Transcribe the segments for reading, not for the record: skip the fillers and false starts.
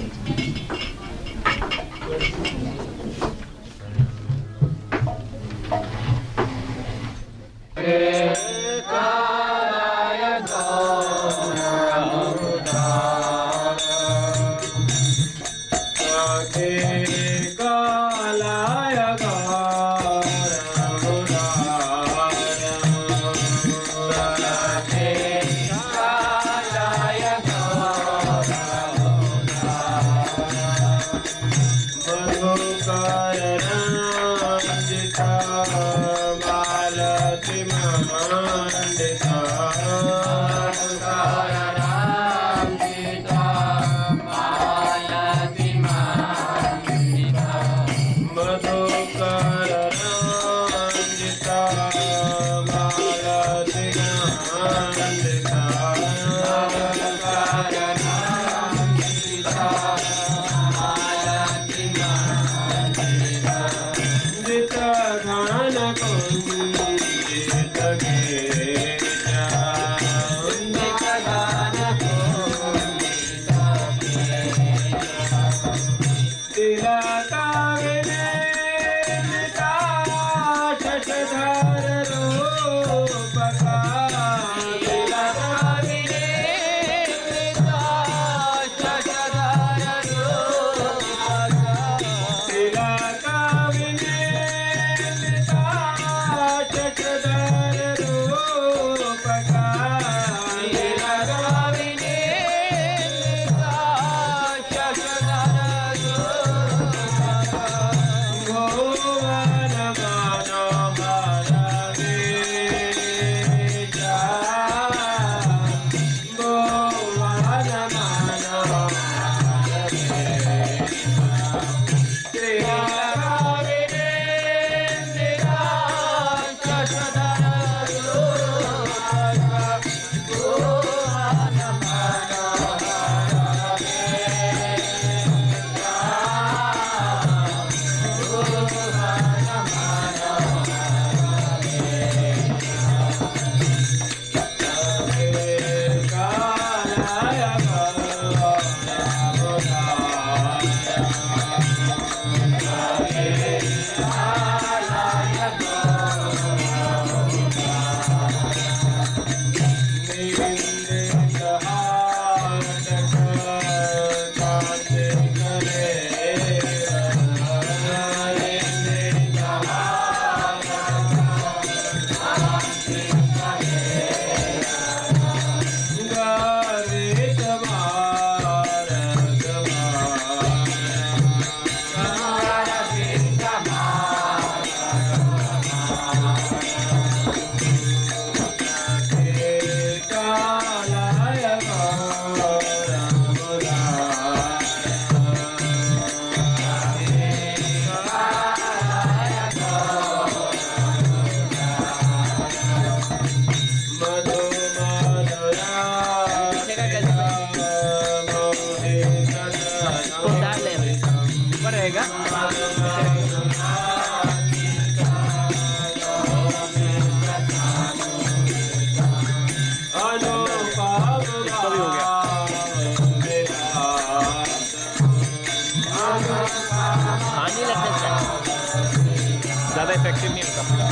ज़्यादा इफेक्टिव नहीं होता।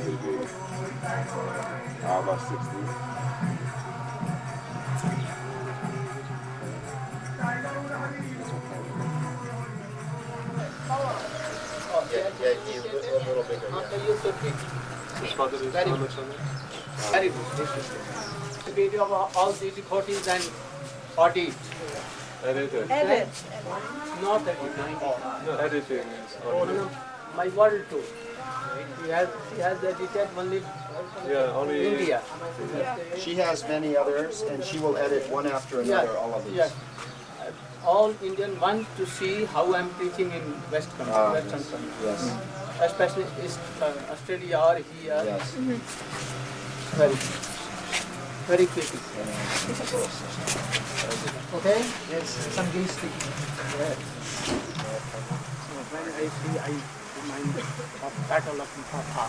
About 60. A little bigger. His father is Very Muhammad good. Sami. Very good. The video of all these 40s and 40s. Edited. Evet. Not that 90s. No, editing is Oh, audio. no, my world too. He has edited only Yeah, only India. She has many others, and she will edit one after another, all of these. Yes. All Indian want to see how I'm teaching in Western Yes. country, Yes. especially Australia or here. Yes. Very, very quickly. Okay. Yes. Some green stick. When I see, I remind of Battle of Papa.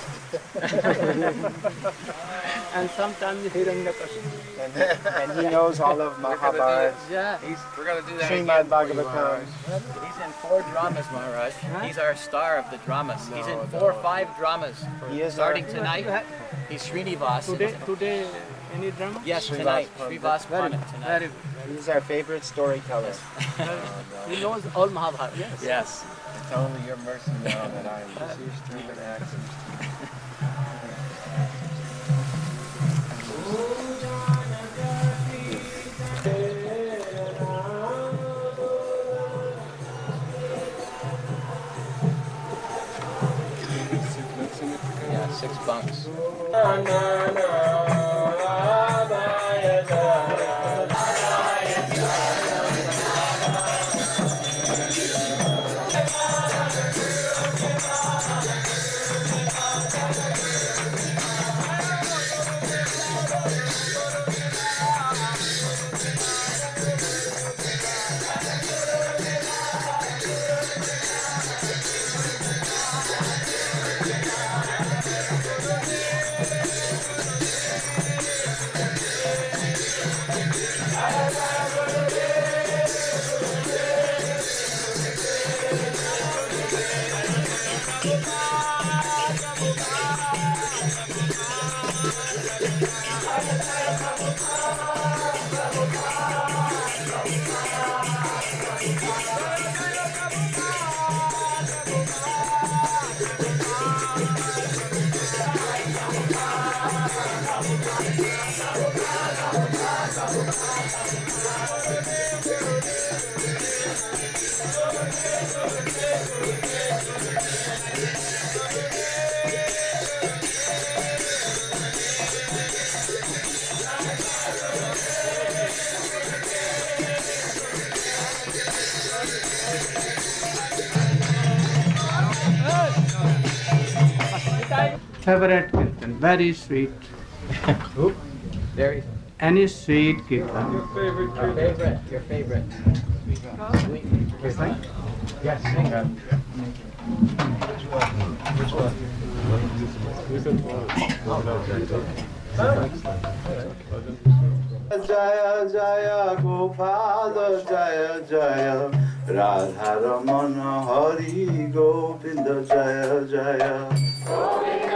And sometimes Hiranyakashipu. And he knows all of Mahabharata, Yeah. We're going to do that Srimad again for you, Bhagavatam. Maharaj. He's in 4 dramas, Maharaj. He's our star of the dramas. He's in 4 or 5 dramas. He is Starting our- tonight, he's Srinivas. Today, any drama? Yes, Srivas tonight. Pandit. Srivas Very, Pandit tonight. very good. He's our favorite storyteller. He knows all Mahabharata. Yes. Yes. It's only your mercy now that I am even accent. Yeah, 6 bunks. Favorite kirtan, very sweet. Very Any sweet kirtan. Your favorite. Jaya Jaya Gopala Jaya Jaya Radha Ramana Hari Govinda Jaya Jaya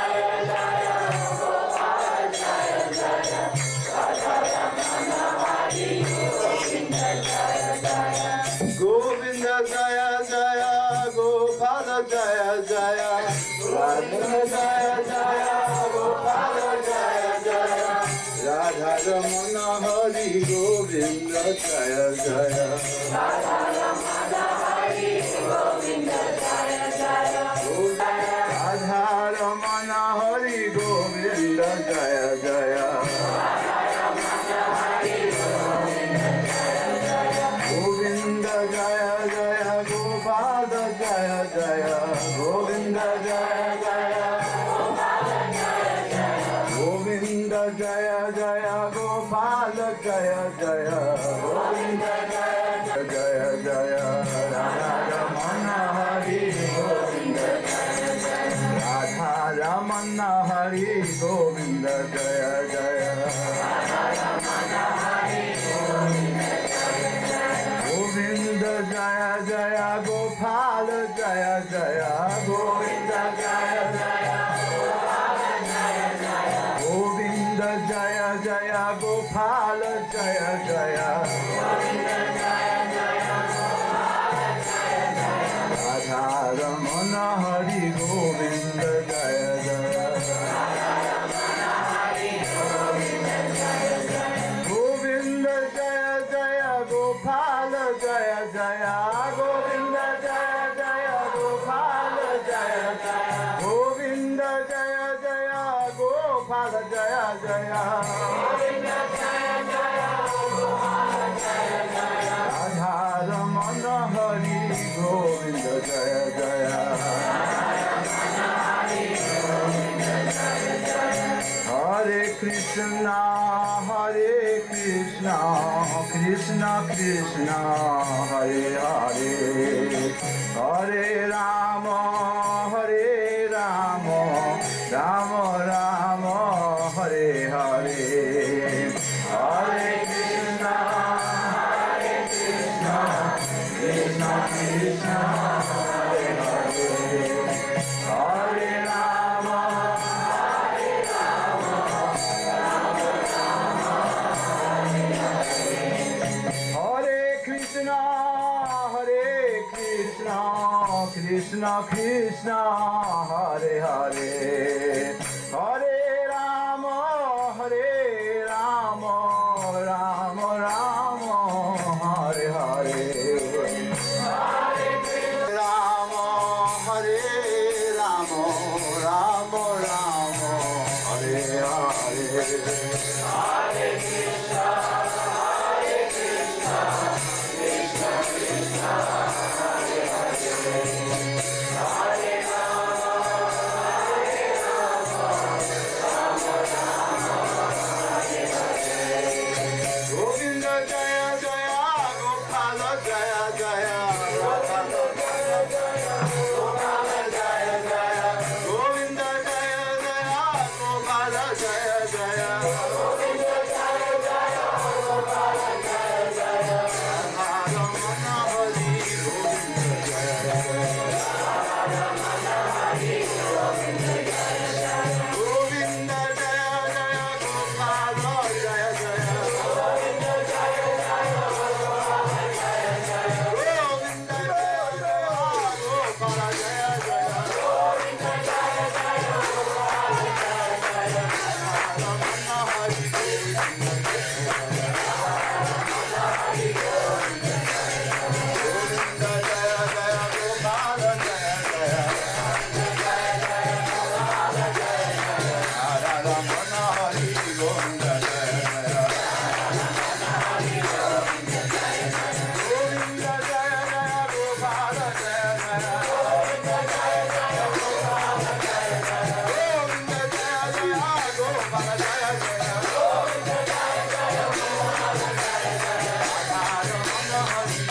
Govinda Jaya Jaya Gopala Jaya Jaya Radha Jaya Jaya Gopala Jaya Jaya Radha Ramana Hari Govinda Jaya Jaya Radha Ramana Hari Govinda Jaya Jaya Radha Ramana Hari Govinda Jaya Jaya Govinda Jaya Jaya Gopala Jaya Jaya Govinda Jaya Jaya Govinda Jaya Jaya Gopala Jaya Jaya Govinda Jaya Jaya Jaya Radha Ramana Hari Govinda Jaya Jaya Radha Ramana Hari Govinda Jaya Jaya Govinda Jaya Jaya Gopala Jaya Jaya Govinda Jaya Jaya Gopala Jaya Radha Ramana Hari Govinda Jaya Jaya Govinda Jaya Jaya Gopala Jaya Jaya Govinda Jaya Jaya Gopala Jaya Jaya Govinda Jaya Jaya Gopala Jaya Jaya Govinda Jaya Jaya Gopala Jaya Jaya Radha Ramana Hari Govinda Jaya Jaya Hare Krishna, Krishna Krishna, Hare Hare, Hare Rama, Rama Rama, Hare Hare, Hare Krishna, Krishna Krishna, Hare Hare, Hare Rama. Krishna Krishna Hare Hare Hare Rama Rama Rama Hare Hare Hare Rama Hare Rama Rama Rama Hare Hare Hare Krishna Krishna Krishna Hare Hare Hare Rama Hare Govinda Jaya Jaya Gopala Jaya Jaya Radha Jaya Jaya Gopala Jaya Jaya Govinda Jaya Jaya Gopala Jaya Jaya Govinda Jaya Jaya Gopala Jaya Jaya Radha Ramana Hari Govinda Jaya Jaya Radha Ramana Hari Govinda Jaya Jaya Govinda Jaya Jaya Gopala Jaya Jaya Govinda Jaya Jaya Gopala Jaya Jaya Govinda Jaya Jaya Gopala Jaya Jaya Govinda Jaya Jaya Gopala Jaya Jaya Ramana Hari Govinda Jaya Jaya Ramana Hari Govinda Jaya Jaya Govinda Jaya Jaya Gopala Jaya Jaya Govinda Jaya Jaya Gopala Jaya Jaya Ramana Hari Govinda Jaya Jaya Govinda Jaya Jaya Gopala Jaya Jaya Govinda Jaya Jaya Gopala Jaya Jaya Govinda Jaya Jaya Gopala Jaya Jaya Govinda Jaya Jaya Gopala Jaya Jaya Ramana Hari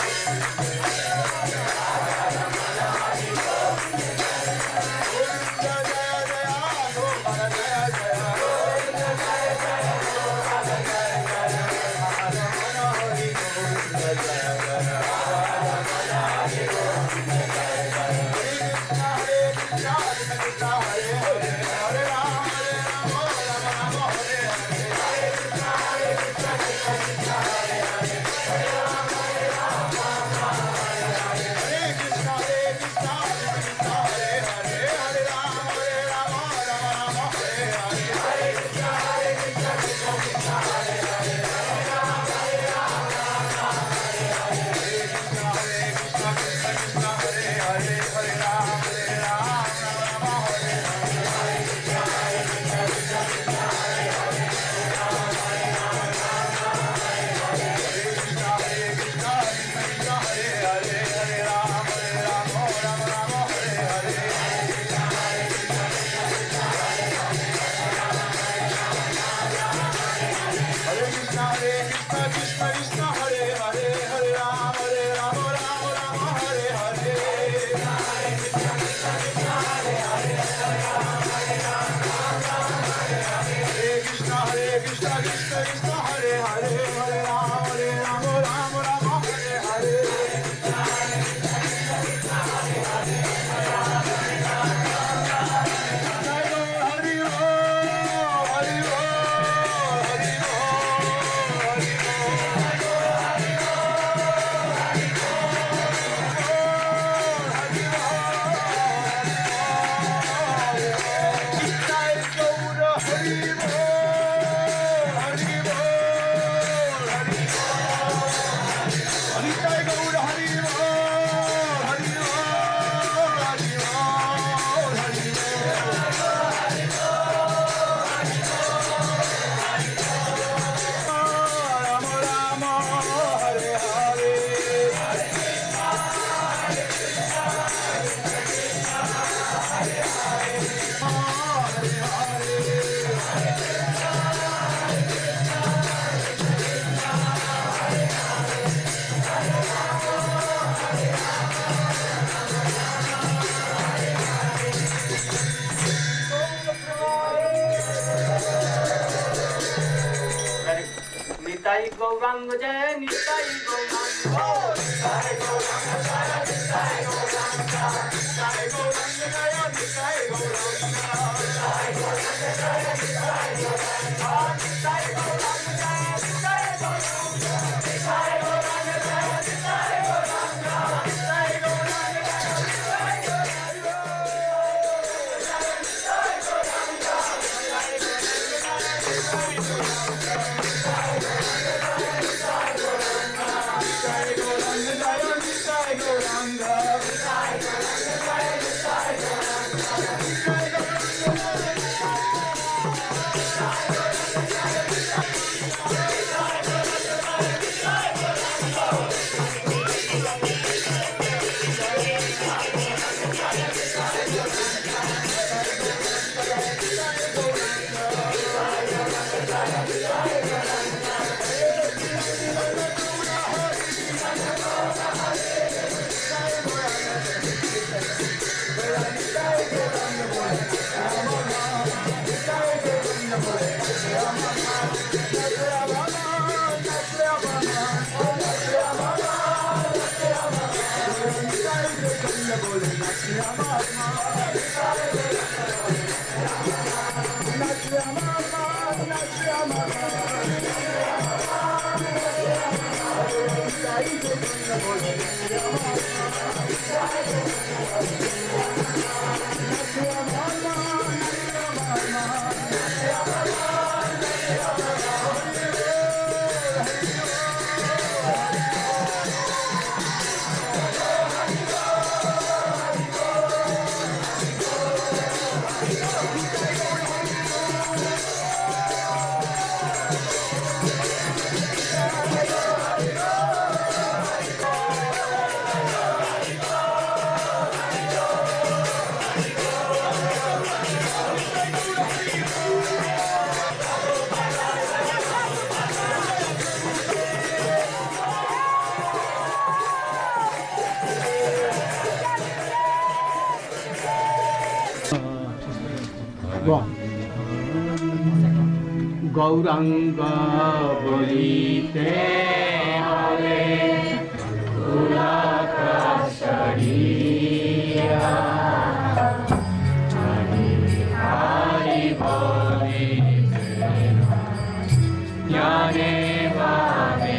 Govinda Jaya Jaya Gopala Jaya Jaya Govinda Jaya Jaya Gopala Jaya Jaya Ramana Hari Govinda Jaya Jaya Ramana Hari Govinda Jaya Jaya Hare Krishna Krishna Hare Hare Hare Rama Rama Rama Hare Hare Hare Krishna Krishna Krishna Hare Hare Hare Rama Rama Rama Hare Hare Hare Krishna Krishna Krishna Hare Hare Hare Rama Rama Rama Hare Hare Hare Krishna Krishna Krishna Hare Hare Hare Rama Rama Hare Hare Hare Krishna Krishna Krishna Hare Hare Hare Rama Rama Hare Hare Hare Krishna Krishna Krishna Hare Hare Hare Krishna Krishna Hare Hare Hare Rama Rama Hare Hare Hare Krishna Krishna Krishna Hare Hare Hare Rama Rama Hare Hare Hare Krishna Krishna Hare Hare Hare Rama Rama Hare Hare Hari Hari Hari Hari Gaurang जय निताई गौरांग निताई गौरांग जय निताई गौरांग निताई गौरांग जय निताई गौरांग निताई गौरांग जय निताई गौरांग निताई गौरांग जय निताई गौरांग निताई गौरांग जय निताई गौरांग निताई गौरांग जय निताई गौरंग बोलिते हरे पुलक शरीरा हरि हरि बोलिते ज्ञाने भावे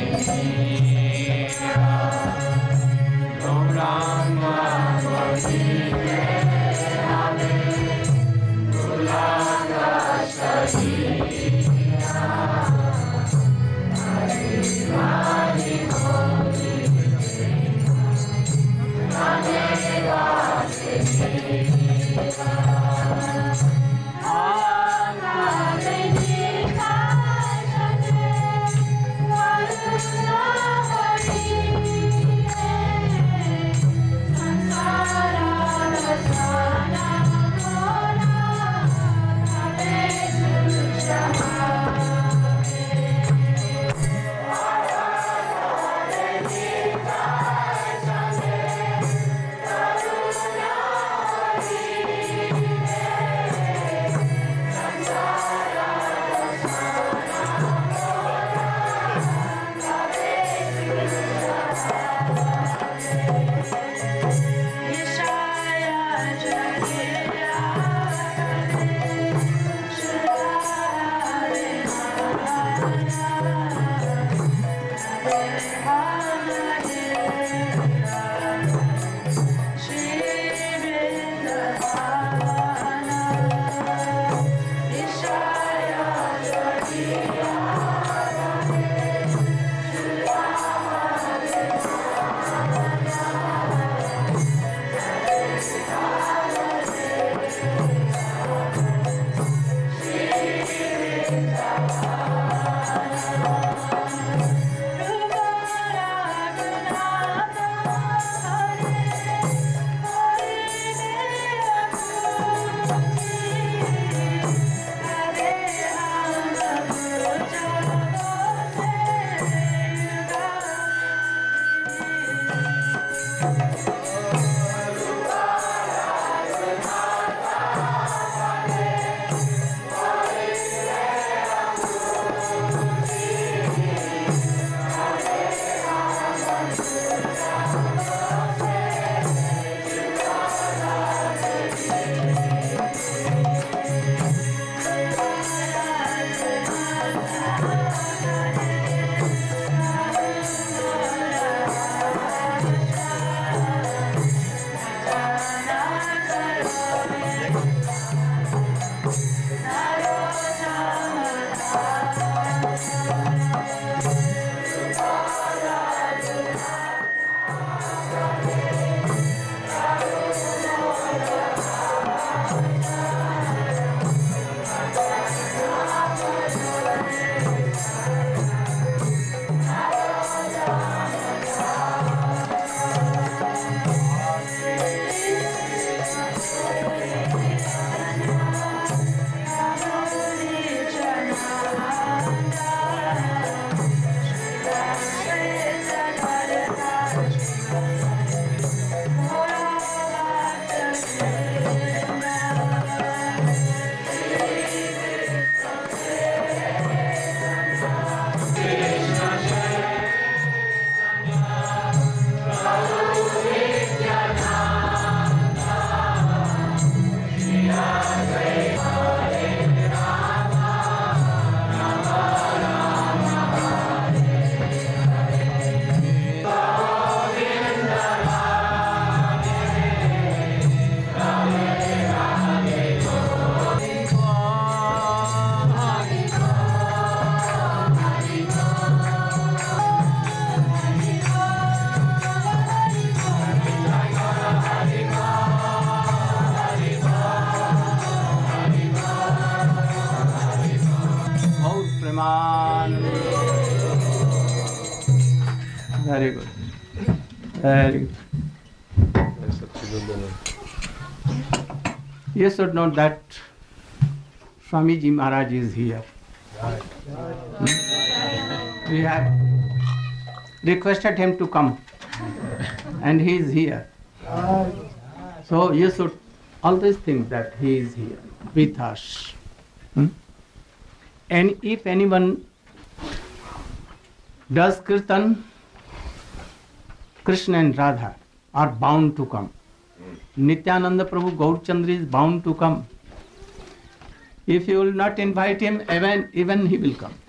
गौरंग बोलिते हरे पुलक शरीरा Samsara Very good. Very good. Yes, Satchidananda. You should know that Swamiji Maharaj is here. We have requested him to come, and he is here. So you should always think that he is here with us. And if anyone does kirtan, Krishna and Radha are bound to come. Nityananda Prabhu Gaurchandra is bound to come. If you will not invite him, even he will come.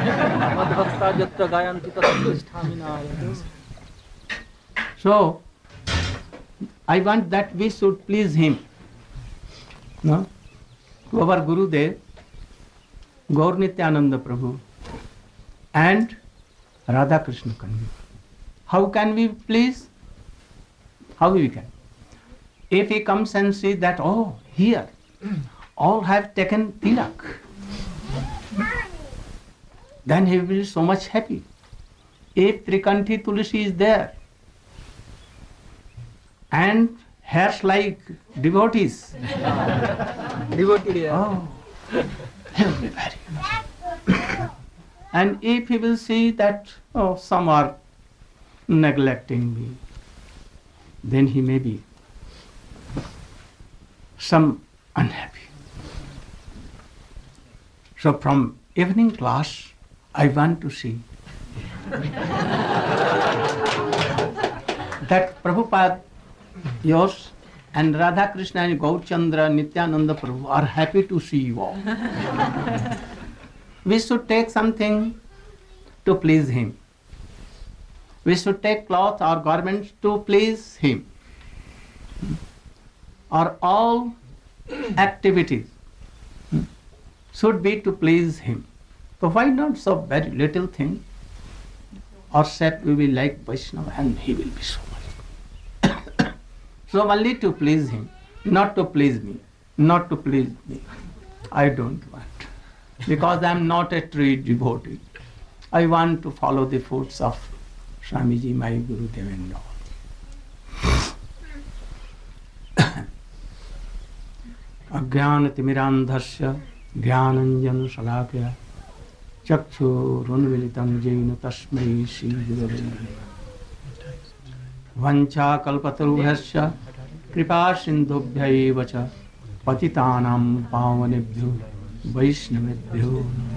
So, I want that we should please him. No? To our Gurudev, Gaur Nityananda Prabhu and Radha Krishna Kanvi. How can we please? How we can? If he comes and sees that, oh, here, all have taken tilak, then he will be so much happy. If Trikanthi Tulsi is there, and hairs like devotees, oh, he will be very happy. And if he will see that, oh, some are neglecting me, then he may be some unhappy. So from evening class, I want to see that Prabhupada, yours, and Radha Krishna and Gaurchandra, Nityananda Prabhu are happy to see you all. We should take something to please him. We should take cloth or garments to please him. Or all activities should be to please him. So why not so very little thing? Or said we will like Vaishnava and he will be so much. So only to please him, not to please me, not to please me. I don't want. Because I am not a true devotee. I want to follow the footsteps of Swamiji, my Gurudev and all. अज्ञानतिमिरान्धस्य ज्ञानञ्जनशलाकया चक्षुरुन्मीलितं येन तस्मै श्रीगुरवे नमः। वञ्चाकल्पतरुभ्यश्च कृपासिन्धुभ्यैव च पतितानां पावनेभ्यो वैष्णवेभ्यो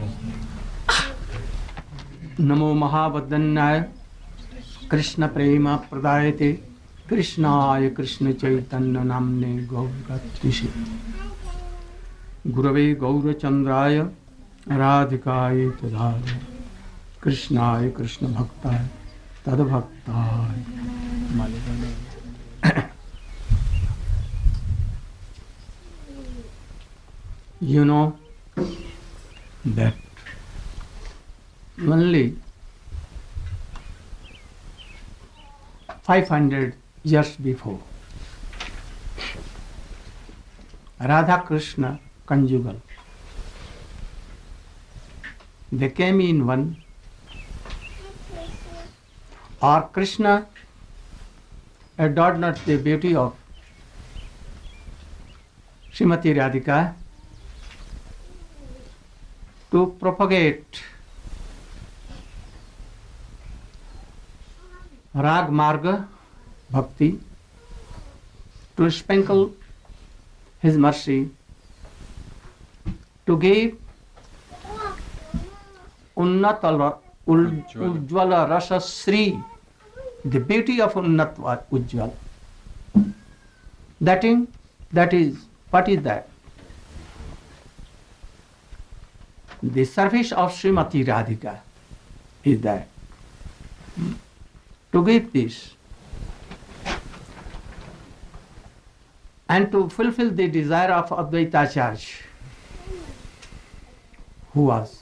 नमो महावदन्याय कृष्णप्रेमप्रदायते कृष्णाय कृष्णचैतन्यनाम्ने गौरगात्रिषे गुरवे गौरचन्द्राय राधिकाय तदाय कृष्णाय कृष्णभक्ताय तद्भक्ताय मलिने। You know that only 500 years before, Radha Krishna conjugal, they came in one, or Krishna adored not the beauty of Srimati Radhika to propagate Rag Marga Bhakti, to sprinkle his mercy, to give Unnat Ujjvala Rasa Sri, the beauty of Unnat Ujjvala. That is, what is that? The service of Srimati Radhika is that. To give this and to fulfill the desire of Advaita Acharya, who was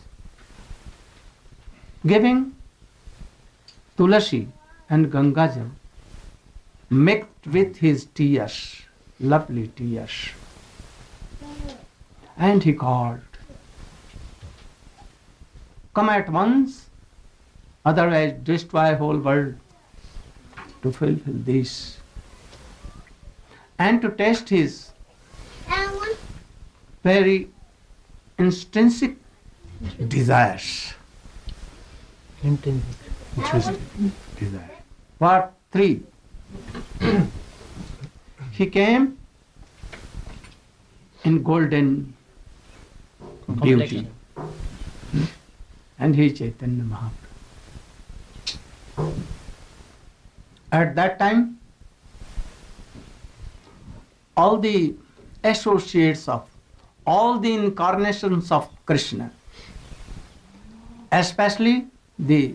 giving Tulasi and Gangajal mixed with his tears, lovely tears. And he called, "Come at once, otherwise destroy whole world to fulfill this and to test his very intrinsic desires. Intrinsic desire. Part 3. He came in golden beauty. And he is Chaitanya Mahaprabhu. At that time, all the associates of all the incarnations of Krishna, especially the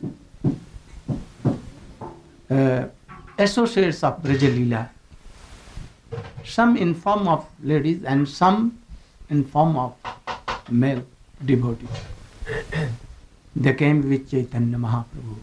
associates of Brajalila, some in form of ladies and some in form of male devotees, they came with Chaitanya Mahaprabhu.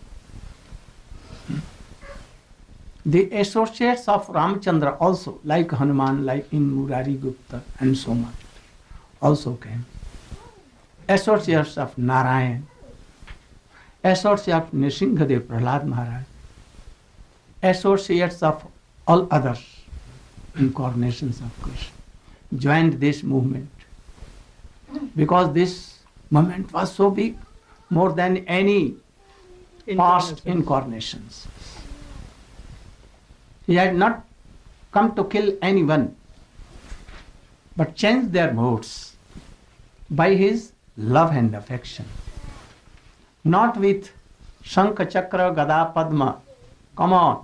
The associates of Ramchandra also, like Hanuman, like in Murari Gupta and so much, also came. Associates of Narayan, associates of Nrsimhadev Prahlad Maharaj, associates of all others incarnations of Krishna joined this movement because this movement was so big, more than any past incarnations. He had not come to kill anyone, but changed their modes by his love and affection. Not with Shankha, Chakra, Gada, Padma. Come on.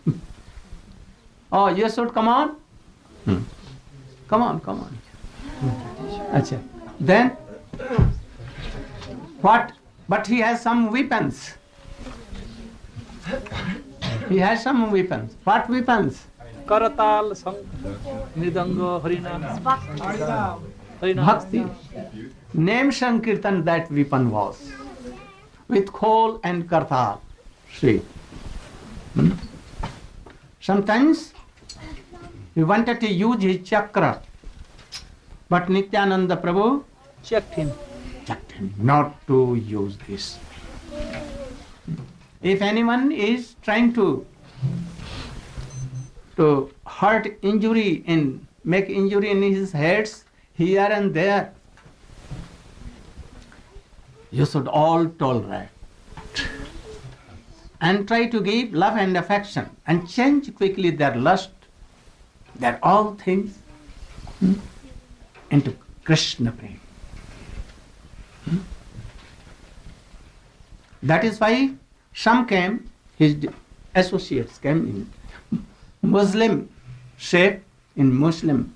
Oh, you should come on? Come on. Achha. Then, what? But he has some weapons. He has some weapons. What weapons? Karatal, Mridanga, Harina. Bhakti. Name Sankirtan that weapon was. With khol and kartal. See. Sometimes he wanted to use his chakra, but Nityananda Prabhu Checked him not to use this. If anyone is trying to hurt injury make injury in his heads here and there, you should all tolerate and try to give love and affection and change quickly their lust, their all things into Krishna Prem. That is why some came, his associates came in Muslim shape, in Muslim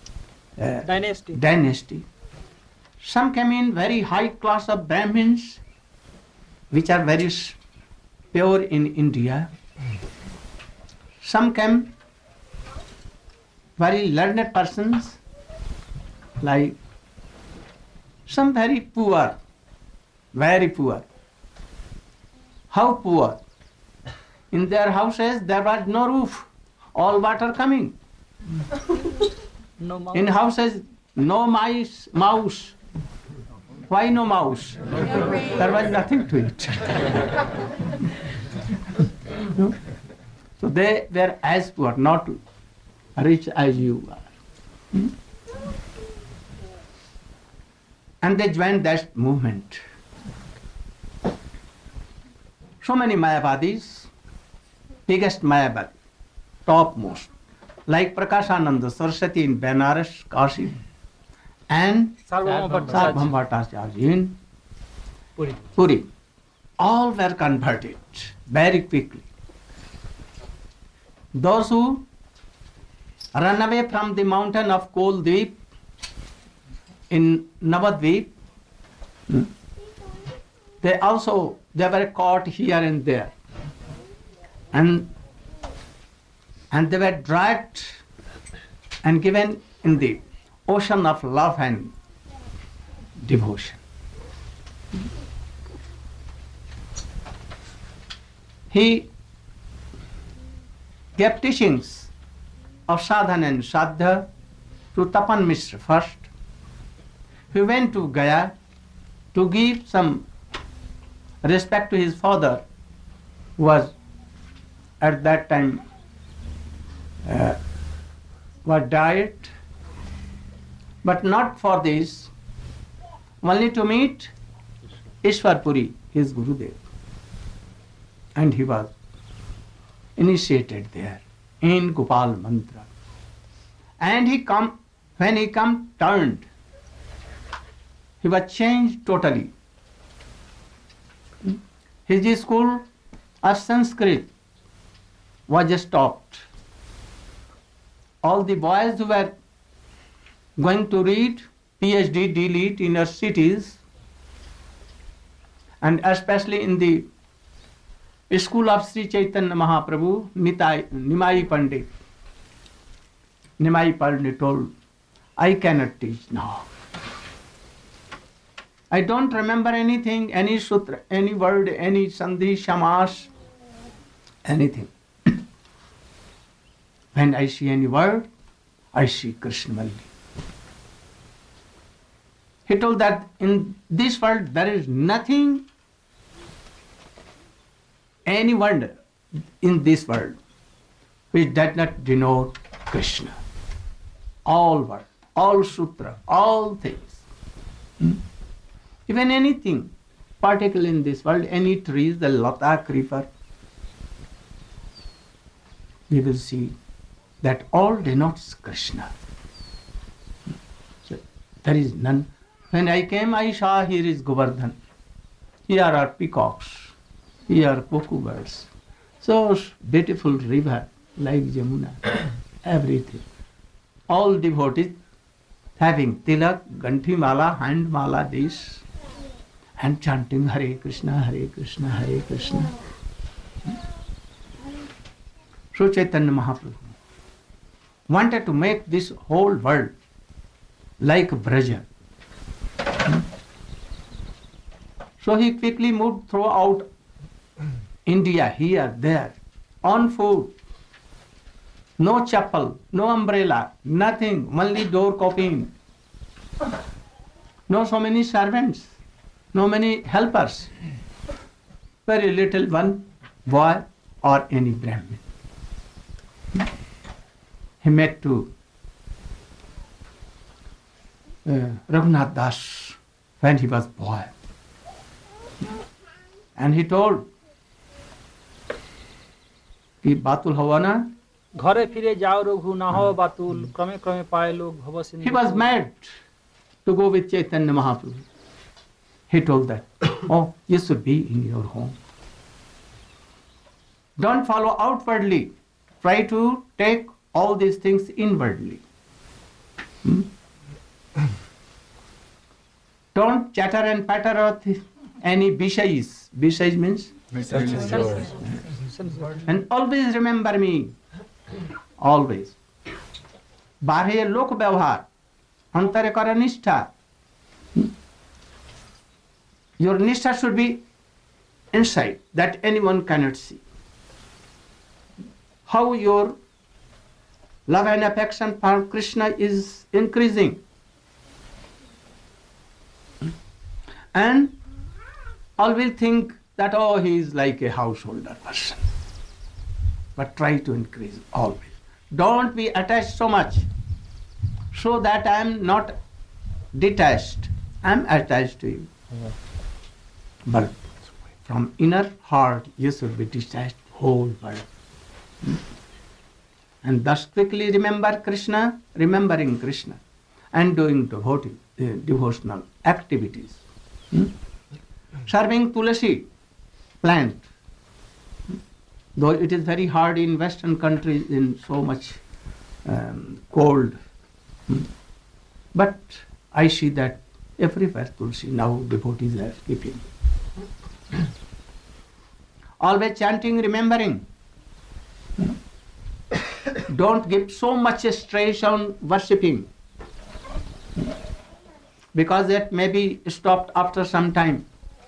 dynasty. Some came in very high class of Brahmins, which are very pure in India. Some came very learned persons, like some very poor, very poor. How poor? In their houses there was no roof, all water coming. no mouse. In houses no mouse. Why no mouse? There was nothing to eat. No? So they were as poor, not rich as you are. And they joined that movement. So many Mayavadis, biggest Mayavadi, topmost, like Prakashananda Saraswati in Benares, Kashi, and Sarvabhauma Bhattacharya in Puri. All were converted very quickly. Those who run away from the mountain of Koldvip in Navadvip, they were caught here and there, and they were dragged and given in the ocean of love and devotion. He gave teachings of sadhana and sadhya to Tapan Mishra first. He went to Gaya to give some respect to his father, who was at that time was diet, but not for this, only to meet Ishwar Puri, his Gurudev. And he was initiated there in Gopal Mantra. And when he turned, he was changed totally. His school of Sanskrit was stopped. All the boys who were going to read PhD, D.Litt in universities, and especially in the school of Sri Chaitanya Mahaprabhu, Nimai Pandit. Nimai Pandit told, I cannot teach now. I don't remember anything, any sutra, any word, any sandhi, shamash, anything. When I see any word, I see Krishna Malli. He told that in this world there is nothing, any word in this world which does not denote Krishna. All word, all sutra, all things. Even anything, particularly in this world, any trees, the lata, creeper, we will see that all denotes Krishna. So, there is none. When I came, I saw here is Govardhan. Here are peacocks. Here are cuckoo birds. So beautiful river like Jamuna. Everything. All devotees having tilak, ganthi mala, hand mala, this, and chanting Hare Krishna, Hare Krishna, Hare Krishna. So Chaitanya Mahaprabhu wanted to make this whole world like Braja. So he quickly moved throughout India, here, there, on foot. No chapel, no umbrella, nothing, only door copying. No so many servants, no many helpers. Very little one boy or any Brahmin. He met to Raghunath Das when he was boy. And he told, कि बातुल हुआ ना, घरे फिरे जाओ रघु ना हो बातुल, क्रमे क्रमे पाए लोग भव Sindhu. He was mad to go with Chaitanya Mahaprabhu. He told that, oh, you should be in your home. Don't follow outwardly. Try to take all these things inwardly. Don't chatter and patter with any bishais. Bishais means? And always remember me. Always. Barhe lok vyavhar. Antare kara nishtha. Your nishtha should be inside, that anyone cannot see. How your love and affection for Krishna is increasing. And always think that, oh, he is like a householder person. But try to increase always. Don't be attached so much, so that I am not detached. I am attached to you. But from inner heart, you should be detached whole world. And thus quickly remember Krishna, remembering Krishna, and doing devotional activities. Serving tulasi plant, though it is very hard in Western countries in so much cold. But I see that everywhere tulsi now devotees are keeping. Always chanting, remembering. Don't give so much stress on worshipping, because that may be stopped after some time.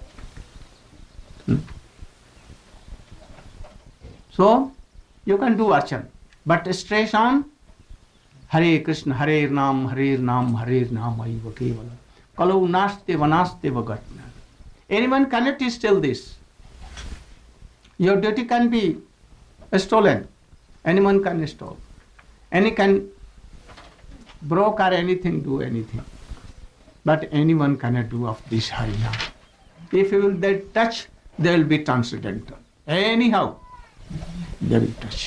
So, you can do archan, but stress on Hare Krishna, Hare Nam, Hare Nam, Hare Nam, Aiva Kevala. Kalau naste vanaste vagatna. Anyone cannot still this. Your duty can be stolen. Anyone can steal. Any can broke or anything, do anything. But anyone cannot do of this Harinam. If you will they touch, they will be transcendental. Anyhow, they will touch.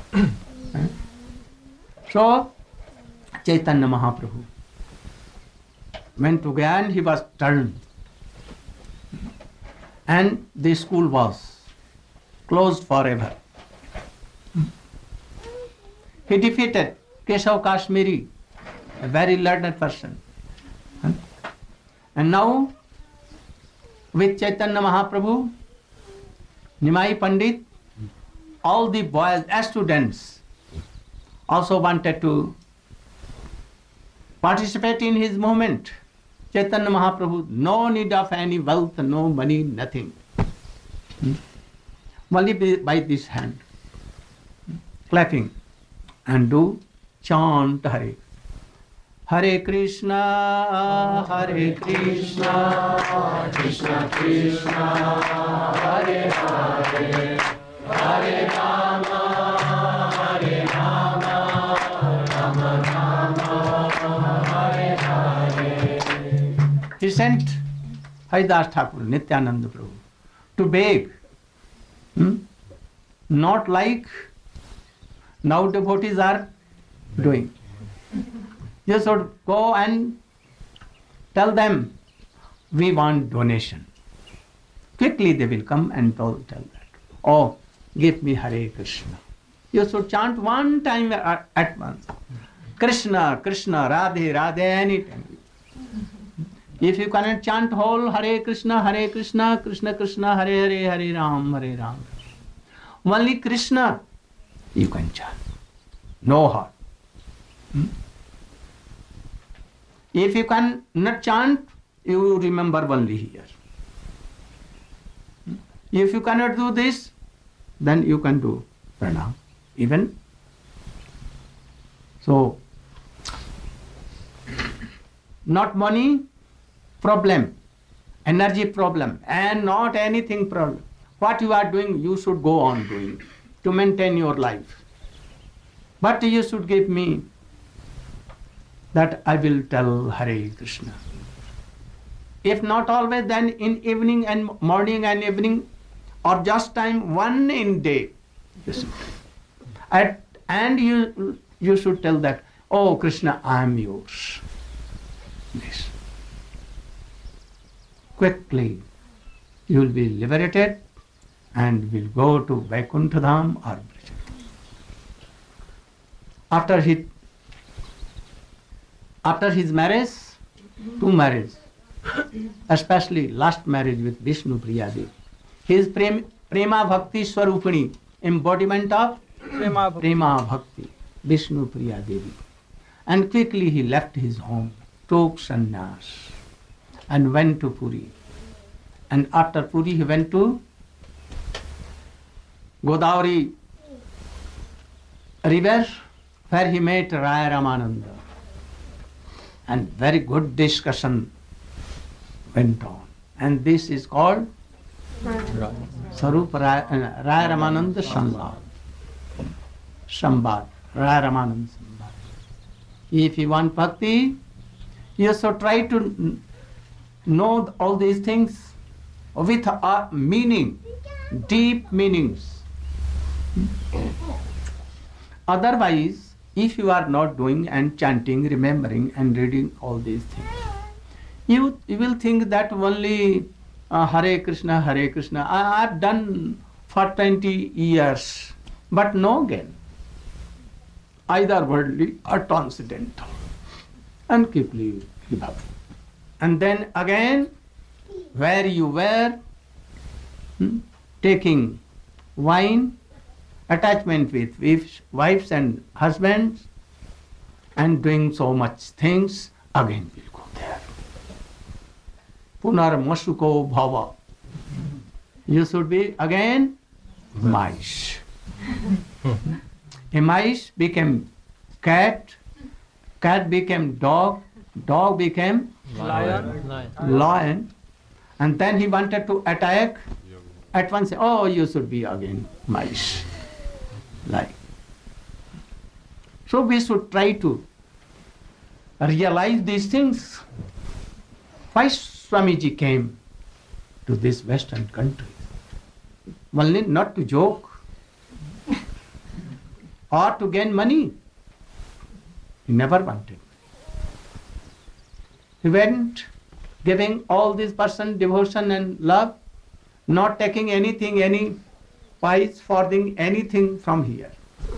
So, Chaitanya Mahaprabhu went to Gyan, he was turned. And the school was closed forever. He defeated Keshav Kashmiri, a very learned person. And now, with Chaitanya Mahaprabhu, Nimai Pandit, all the boys, students, also wanted to participate in his movement. Chaitanya Mahaprabhu, no need of any wealth, no money, nothing. Only by this hand, clapping, and do chant Hare. Hare Krishna, Krishna Krishna, Hare Hare, Hare Rama, Rama Rama, Hare Hare. He sent Haridas Thakur, Nityananda Prabhu, to beg. Not like now devotees are doing. You should go and tell them, we want donation. Quickly they will come and tell that, oh, give me Hare Krishna. You should chant one time at once. Krishna, Krishna, Radhe, Radhe, anytime. If you cannot chant whole Hare Krishna, Krishna Krishna, Hare Hare, Hare Ram, Hare Ram. Only Krishna you can chant. No heart. If you can not chant, you remember only here. If you cannot do this, then you can do pranam. Even so, not money problem, energy problem, and not anything problem. What you are doing, you should go on doing to maintain your life. But you should give me that I will tell Hare Krishna. If not always, then in evening and morning and evening, or just time one in day. And you should tell that, oh Krishna, I am yours. This. Quickly, you will be liberated and will go to Vaikuntha Dham or Braj. After his marriage, two marriages, especially last marriage with Vishnu Priya Devi, his Prema Bhakti Swarupini, embodiment of Prema Bhakti, Vishnu Priya Devi. And quickly he left his home, took sannyas, and went to Puri. And after Puri he went to Godavari river, where he met Raya Ramananda. And very good discussion went on. And this is called Sarup Raya Ramananda Samvad. Samvad, Raya Ramananda Samvad. If you want bhakti, you should try to know all these things with a meaning, deep meanings. Otherwise, if you are not doing and chanting, remembering and reading all these things, you will think that only Hare Krishna, Hare Krishna, I have done for 20 years, but no gain, either worldly or transcendental. And quickly you give up. And then again, where you were taking wine, attachment with wives and husbands, and doing so much things, again will go there. Punar masuko bhava. You should be again mice. A mice became cat, cat became dog, dog became lion, and then he wanted to attack. At once, oh, you should be again mice. life. So we should try to realize these things. Why Swamiji came to this Western country? Only not to joke or to gain money. He never wanted. He went giving all this person devotion and love, not taking anything, any price for anything from here.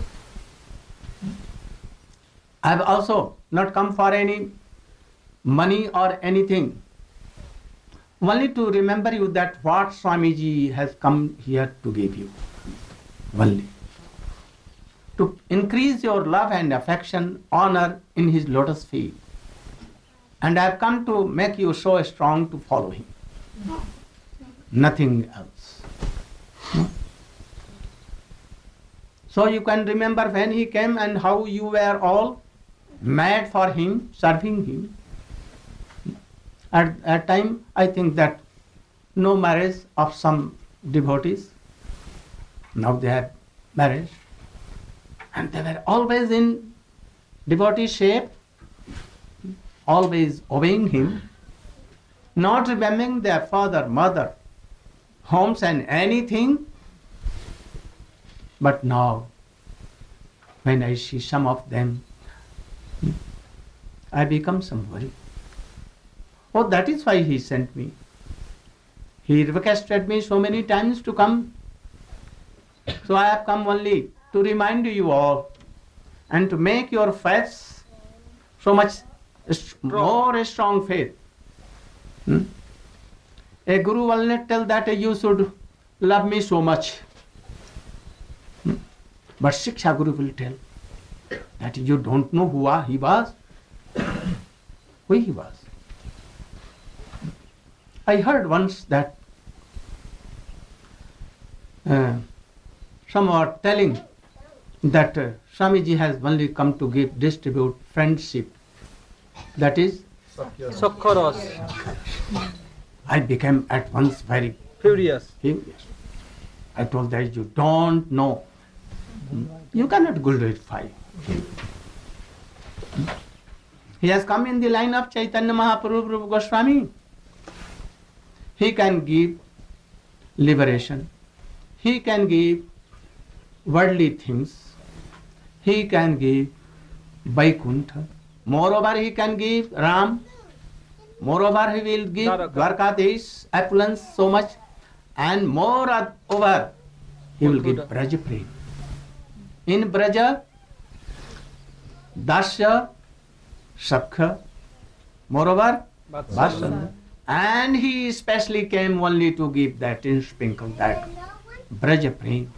I have also not come for any money or anything. Only to remember you that what Swamiji has come here to give you. Only. To increase your love and affection, honor in his lotus feet. And I have come to make you so strong to follow him. Nothing else. No? So you can remember when he came and how you were all mad for him, serving him. At that time, I think that no marriage of some devotees. Now they have marriage. And they were always in devotee shape, always obeying him, not remembering their father, mother, homes and anything. But now, when I see some of them, I become some worry. Oh, that is why he sent me. He requested me so many times to come. So I have come only to remind you all and to make your faith so much more strong faith. A guru will not tell that you should love me so much. But Shiksha Guru will tell that you don't know who he was, who he was. I heard once that some are telling that Swamiji has only come to distribute friendship. That is Sakharas. I became at once very Furious. furious. I told that you don't know. You cannot glorify. He has come in the line of Chaitanya Mahaprabhu Rupa Goswami. He can give liberation. He can give worldly things. He can give Vaikuntha. Moreover, he can give Ram. Moreover, he will give Dwarkadish, opulence so much. And moreover, he will give Braja Prem. In Braja, Dasya, Sakha, moreover, Vasana. And he especially came only to give that in sprinkle that Braja Prem.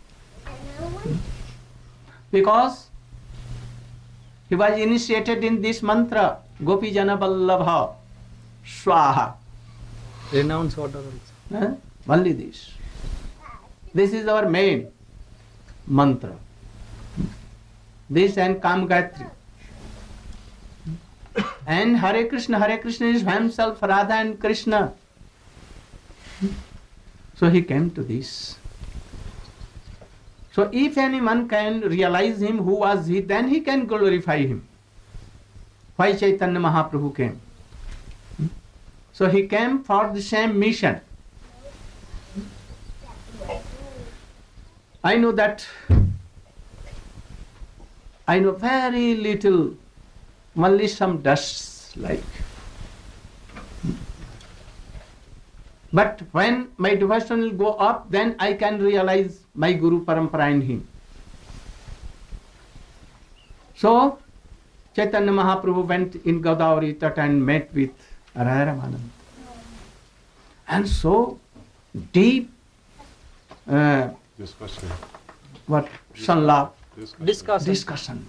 Because he was initiated in this mantra, Gopi Jana Vallabha Swaha. Renounce order also. Only this. This is our main mantra. This and Kam Gayatri. And Hare Krishna is himself Radha and Krishna. So he came to this. So if anyone can realize him, who was he, then he can glorify him. Why Chaitanya Mahaprabhu came? So he came for the same mission. I know that I know very little, only some dust like. But when my devotion will go up, then I can realize my Guru Parampara in him. So, Chaitanya Mahaprabhu went in Godavari Tat and met with Radha Ramananda. And so deep Discussion. what Sanlap Discussion.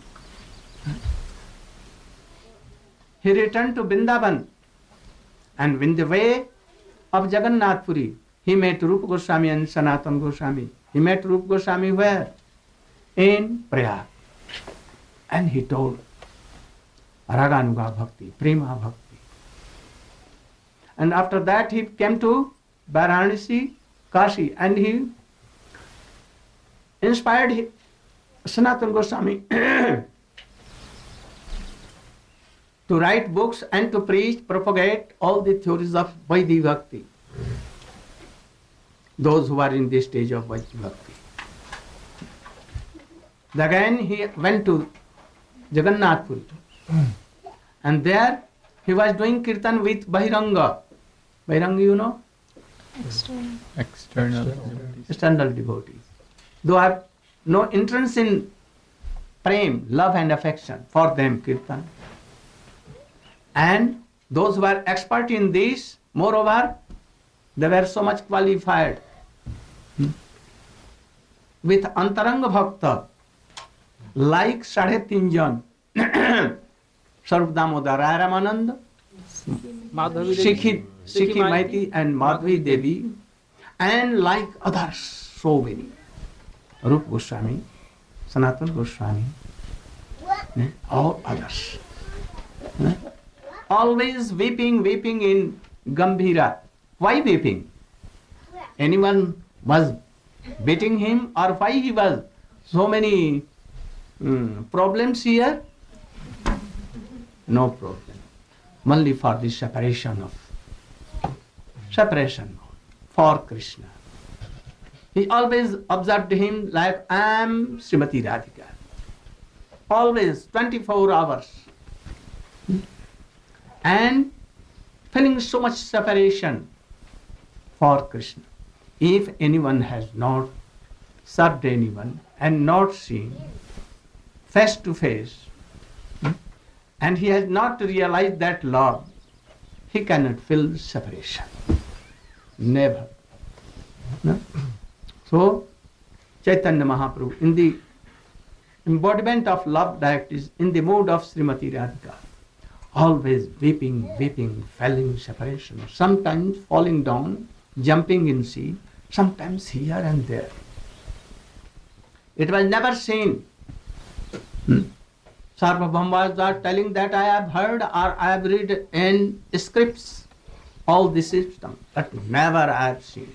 He returned to Vrindavan, and in the way of Jagannath Puri, he met Rupa Goswami and Sanatana Goswami. He met Rupa Goswami where? In Prayag. And he told Raganuga Bhakti, Prema Bhakti. And after that he came to Varanasi, Kashi, and he inspired Sanatana Goswami to write books and to preach, propagate all the theories of Vaidhi Bhakti. Those who are in this stage of Vaidhi Bhakti. Again he went to Jagannath Puri. And there he was doing kirtan with Bahiranga. Bahiranga, you know? External devotees. Though have no interest in prem, love and affection, for them kirtan. And those who are expert in this, moreover, they were so much qualified. With Antaranga Bhakta, like Sadhe Tinjan, Sarup Damodar Ramananda, Sikhi Maiti and Madhvi Devi, and like others, so many. Rup Goswami, Sanatana Goswami, all others. Always weeping in Gambhira. Why weeping? Anyone was beating him, or why he was so many problems here? No problem. Only for the separation for Krishna. He always observed him like, I am Srimati Radhika. Always 24 hours. And feeling so much separation for Krishna. If anyone has not served anyone and not seen face to face, and he has not realized that love, he cannot feel separation. Never. No? So, Chaitanya Mahaprabhu, in the embodiment of love that is in the mood of Srimati Radhika, always weeping, feeling separation, sometimes falling down, jumping in sea, sometimes here and there. It was never seen. Sarvabhauma was telling that I have heard or I have read in scripts all the system, but never I have seen.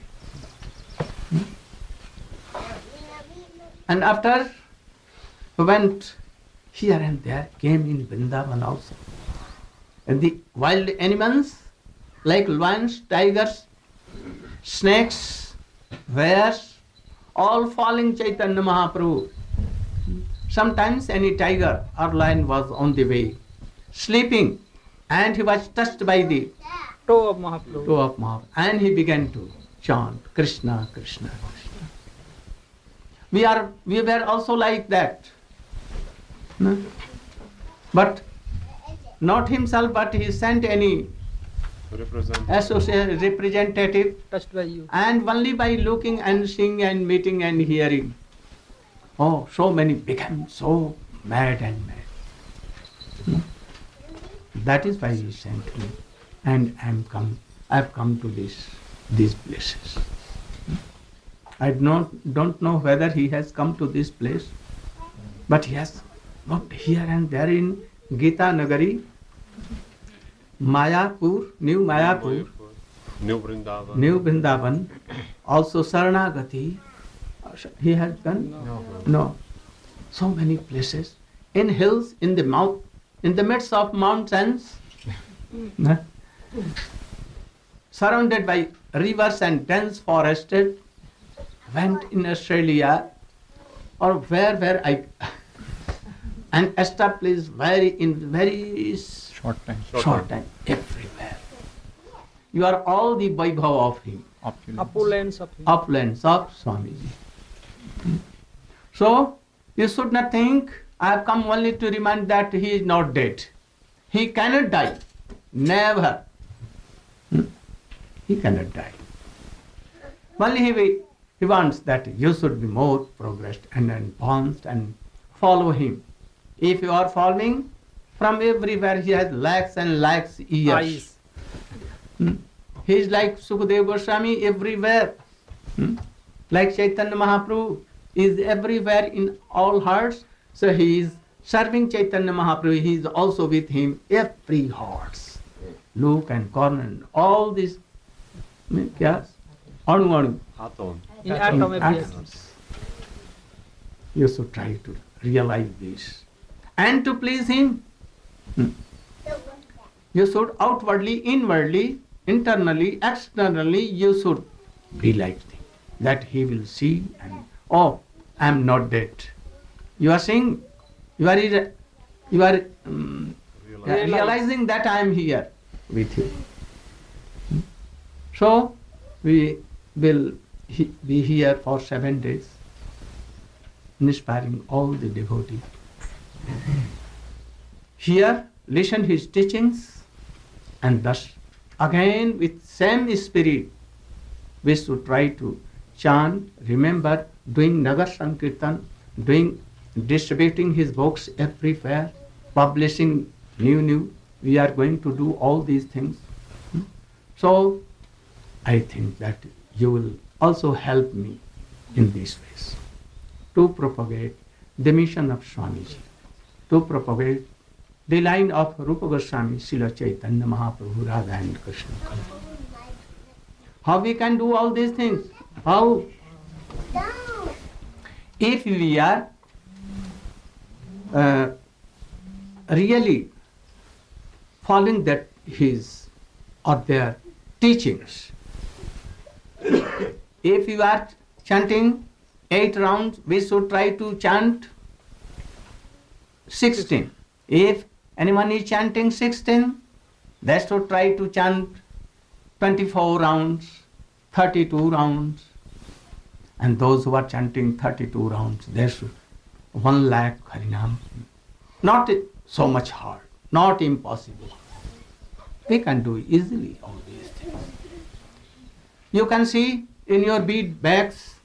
And after we went here and there, came in Vrindavan also. And the wild animals like lions, tigers, snakes, bears, all following Chaitanya Mahaprabhu. Sometimes any tiger or lion was on the way, sleeping, and he was touched by the toe of Mahaprabhu. And he began to chant Krishna, Krishna, Krishna. We were also like that. No? But not himself, but he sent any representative, Touched by you. and only by looking and seeing and meeting and hearing. Oh, so many became so mad and mad. That is why he sent me, and I have come to these places. I don't know whether he has come to this place, but he has looked here and there in Gita Nagari, Mayapur, New Mayapur, New Vrindavan. New Vrindavan, also Saranagati. He has done? No. So many places. In hills, in the midst of mountains, surrounded by rivers and dense forested, went in Australia or where I and established in very short time everywhere. You are all the Vaibhava of him. Opulence of him. Uplands of Swamiji. So, you should not think I have come only to remind that he is not dead. He cannot die. Never. He cannot die. Only he wants that you should be more progressed and advanced and follow him. If you are following, from everywhere he has lakhs and lakhs years. He is like Sukadeva Goswami everywhere. Like Chaitanya Mahaprabhu is everywhere in all hearts. So he is serving Chaitanya Mahaprabhu. He is also with him every hearts. Look and corner and all this. Anu. Atom. In atom every atoms. You should try to realize this. And to please him, you should outwardly, inwardly, internally, externally, you should be like him. That he will see and, oh, I am not dead. You are saying, you are realizing that I am here with you. So, we will be here for 7 days, inspiring all the devotees. Here, listen his teachings, and thus, again with same spirit, we should try to chant, remember, doing Nagar Sankirtan, distributing his books everywhere, publishing new. We are going to do all these things. So, I think that you will also help me in these ways to propagate the mission of Swamiji, to propagate the line of Rupa Goswami, Srila Chaitanya Mahaprabhu, Radha and Krishna. How we can do all these things? How? If we are really following that his or their teachings. If you are chanting 8 rounds, we should try to chant 16. If anyone is chanting 16, they should try to chant 24 rounds, 32 rounds. And those who are chanting 32 rounds, they should 1 lakh Harinam. Not so much hard, not impossible. We can do easily all these things. You can see in your bead bags,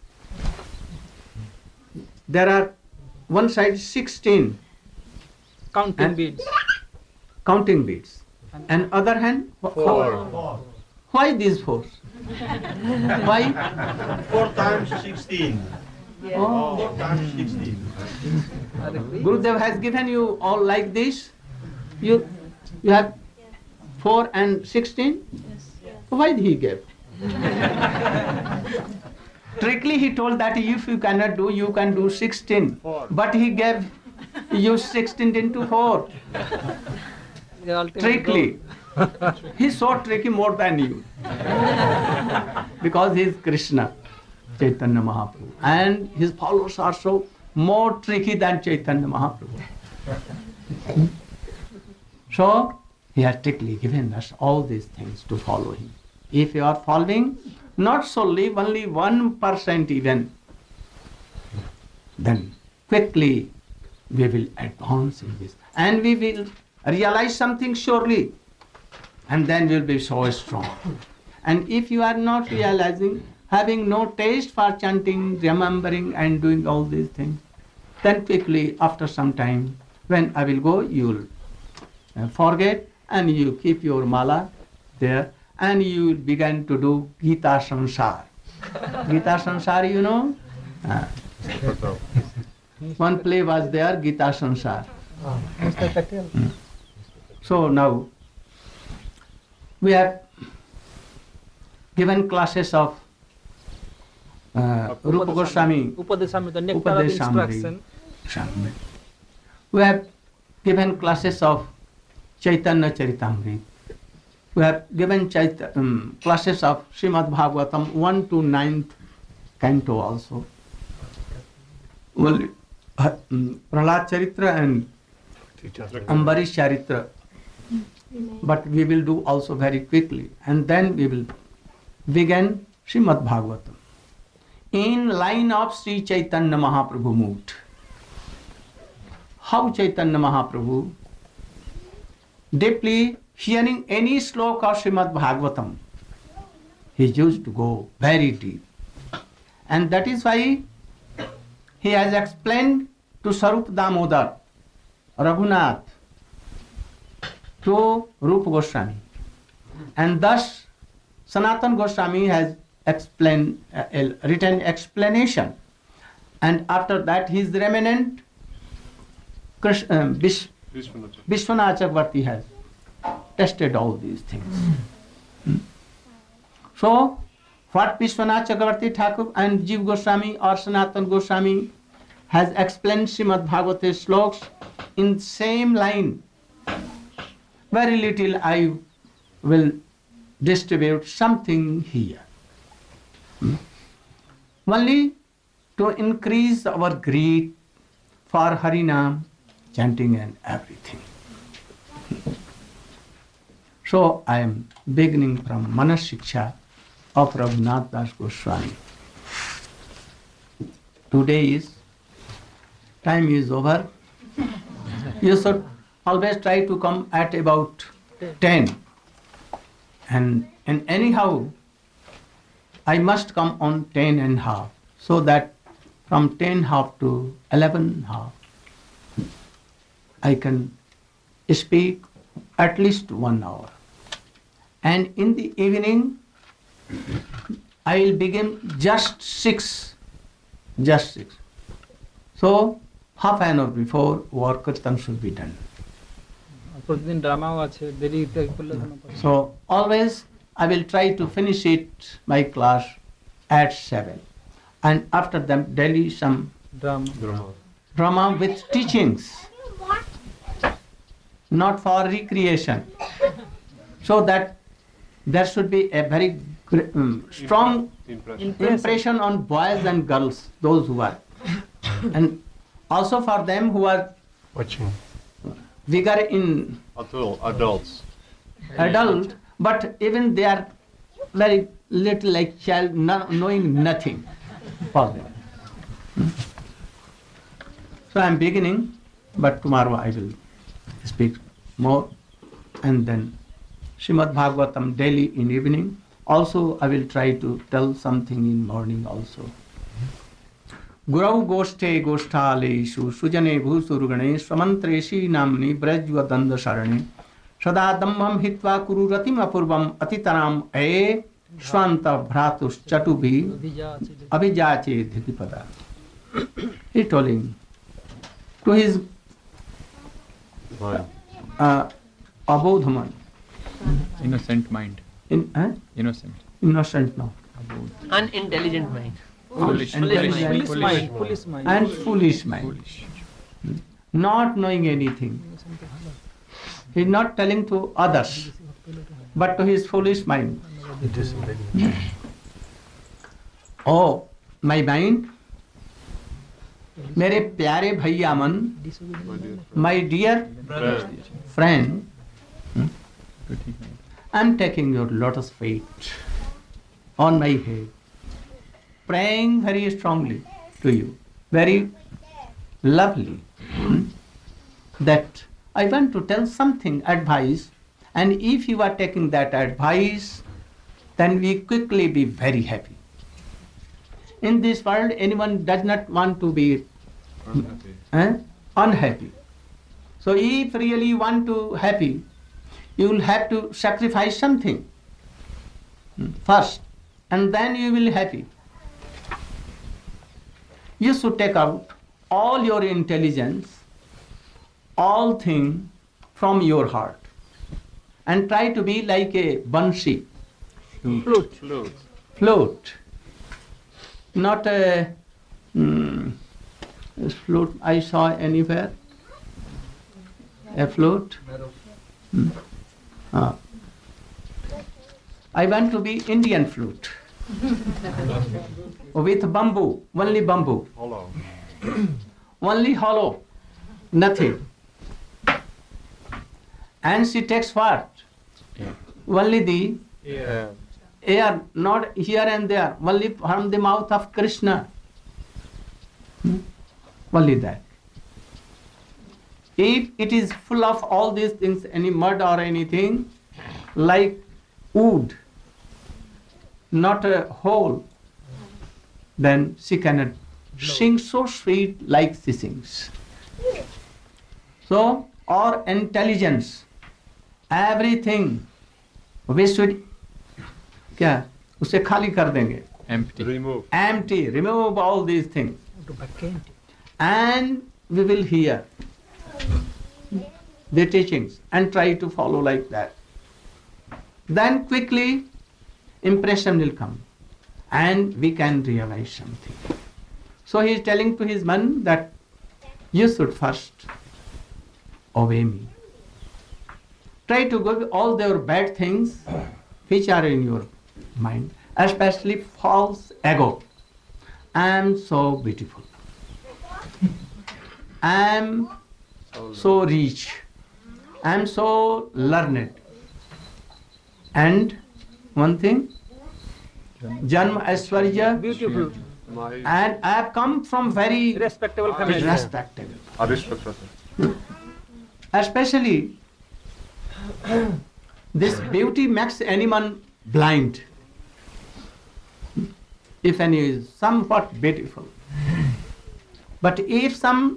there are one side 16 Counting beads. Counting beads, and other hand 4. Why these 4? Why? 4 times 16. Oh. 4 times 16. Gurudev has given you all like this. You have 4 and 16. Why he gave? Strictly he told that if you cannot do, you can do 16. But he gave you 16 into 4. Strictly. He's so tricky more than you. Because he is Krishna, Chaitanya Mahaprabhu. And his followers are so more tricky than Chaitanya Mahaprabhu. So, he has strictly given us all these things to follow him. If you are following, not solely, only 1% even, then quickly we will advance in this. And we will realize something surely. And then we will be so strong. And if you are not realizing, having no taste for chanting, remembering and doing all these things, then quickly after some time, when I will go, you will forget and you keep your mala there and you will begin to do Gita Sansar. Gita Sansar, you know? One play was there, Gita Sansar. So now, we have given classes of Rupa Goswami, Upadeshamrita, the nectar of instruction. We have given classes of Chaitanya Charitamrita. We have given classes of Srimad Bhagavatam 1 to 9th canto also. Well, Prahlad Charitra and Ambarish Charitra. But we will do also very quickly. And then we will begin Srimad Bhagavatam. In line of Sri Chaitanya Mahaprabhu moved. How Chaitanya Mahaprabhu, deeply hearing any sloka of Srimad Bhagavatam, he used to go very deep. And that is why he has explained to Sarup Damodar, Raghunath, to Rupa Goswami. And thus Sanatana Goswami has explained, written explanation. And after that his remnant Vishwanath Chakravarti has tested all these things. So what Vishwanath Chakravarti Thakur and Jiv Goswami or Sanatana Goswami has explained Srimad Bhagavata sloks in same line. Very little I will distribute something here. Only to increase our greed for Harinam, chanting and everything. So I am beginning from Manas Shiksha of Raghunath Das Goswami. Today time is over. You should always try to come at about 10. And anyhow, I must come on 10 and half, so that from 10 half to 11 half, I can speak at least 1 hour. And in the evening, I will begin just 6. So, half an hour before, war kirtan should be done. প্রতিদিন ড্রামাও আছে দেরিতে করলে So, always I will try to finish it, my class, at 7. And after them, daily some drama with teachings, not for recreation. So that there should be a very strong impression on boys and girls, those who are. And also for them who are Watching. vigor in Adults. adult, but even they are very little like child, knowing nothing for them. So I am beginning, but tomorrow I will speak more, and then Srimad Bhagavatam daily in evening. Also I will try to tell something in morning also. Gurau Goshte Goshtaleshu Sujane Bhusurugane Swamantreshi Namni Brajva Danda Sarane Sada Dambam Hitva Kuru Ratim Apurvam Atitaram E Swanta Bhratus Chatubi Abhijache Dhikipada. He told him to his Abodhaman. Innocent mind. Innocent. Innocent now. Unintelligent mind. Foolish mind. And foolish mind. Not knowing anything. He is not telling to others, but to his foolish mind. Oh, my mind, मेरे प्यारे भैया मन, my dear friend, I am taking your lotus feet on my head, praying very strongly to you, very lovely, that I want to tell something, advice, and if you are taking that advice, then we quickly be very happy. In this world, anyone does not want to be unhappy. So if really you want to happy, you will have to sacrifice something first, and then you will be happy. You should take out all your intelligence, all things from your heart, and try to be like a bansi, flute, not a flute I saw anywhere, a flute. I want to be Indian flute. With bamboo, only bamboo. Hollow. Only hollow, nothing. And she takes what? Only the air, not here and there, only from the mouth of Krishna. Only that. If it is full of all these things, any mud or anything, like wood, not a hole, then she cannot sing so sweet like she sings. So, our intelligence, everything, we should क्या उसे खाली कर देंगे. Empty. Remove all these things, and we will hear the teachings and try to follow like that. Then quickly impression will come and we can realize something. So he is telling to his man that you should first obey me. Try to give all their bad things which are in your mind, especially false ego. I am so beautiful. I am so rich. I am so learned. And one thing, Janma Aishwarya, Beautiful. and I have come from very Respectable family. respectable. Aristocratic. Especially, this beauty makes anyone blind. If any is somewhat beautiful. But if some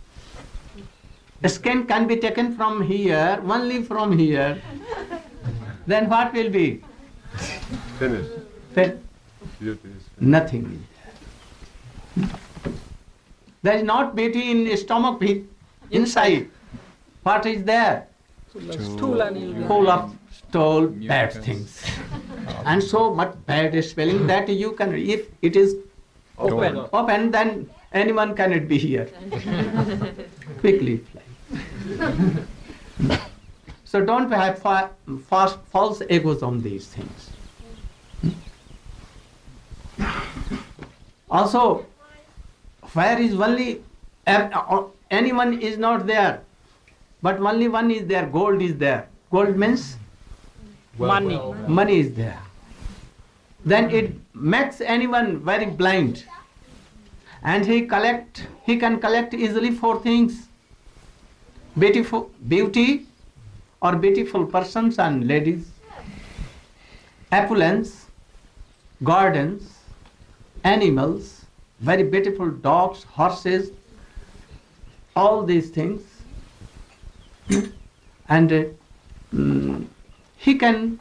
skin can be taken from here, only from here, then what will be? Finished. Then Beauty is finished. nothing is there. There is not beauty in stomach, inside. What is there? Stool and you Full of stole bad things. And so much bad spelling that you can, if it is open, then anyone cannot be here. Quickly fly. So don't have false egos on these things. Also, where is only, anyone is not there, but only one is there, gold is there. Gold means money. money is there. Then it makes anyone very blind. And he can collect easily 4 things. Beauty or beautiful persons and ladies, opulence, gardens, animals, very beautiful dogs, horses, all these things. And he can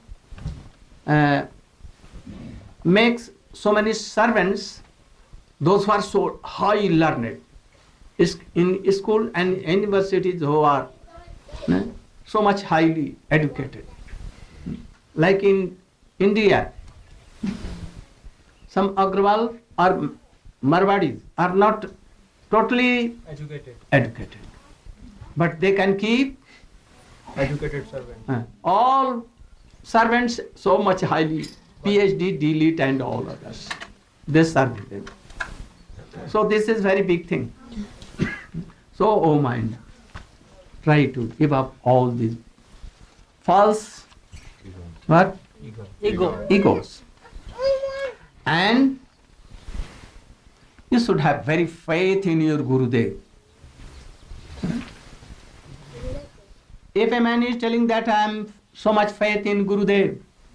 make so many servants, those who are so high learned, in school and universities who are so much highly educated. Like in India, some Agrawal or Marwadis are not totally educated. But they can keep Educated servant. All servants so much highly, PhD, DLit and all others. They serve them. So this is very big thing. So, oh mind, try to give up all these false what? Egos. And you should have very faith in your Gurudev. If a man is telling that I am so much faith in Gurudev,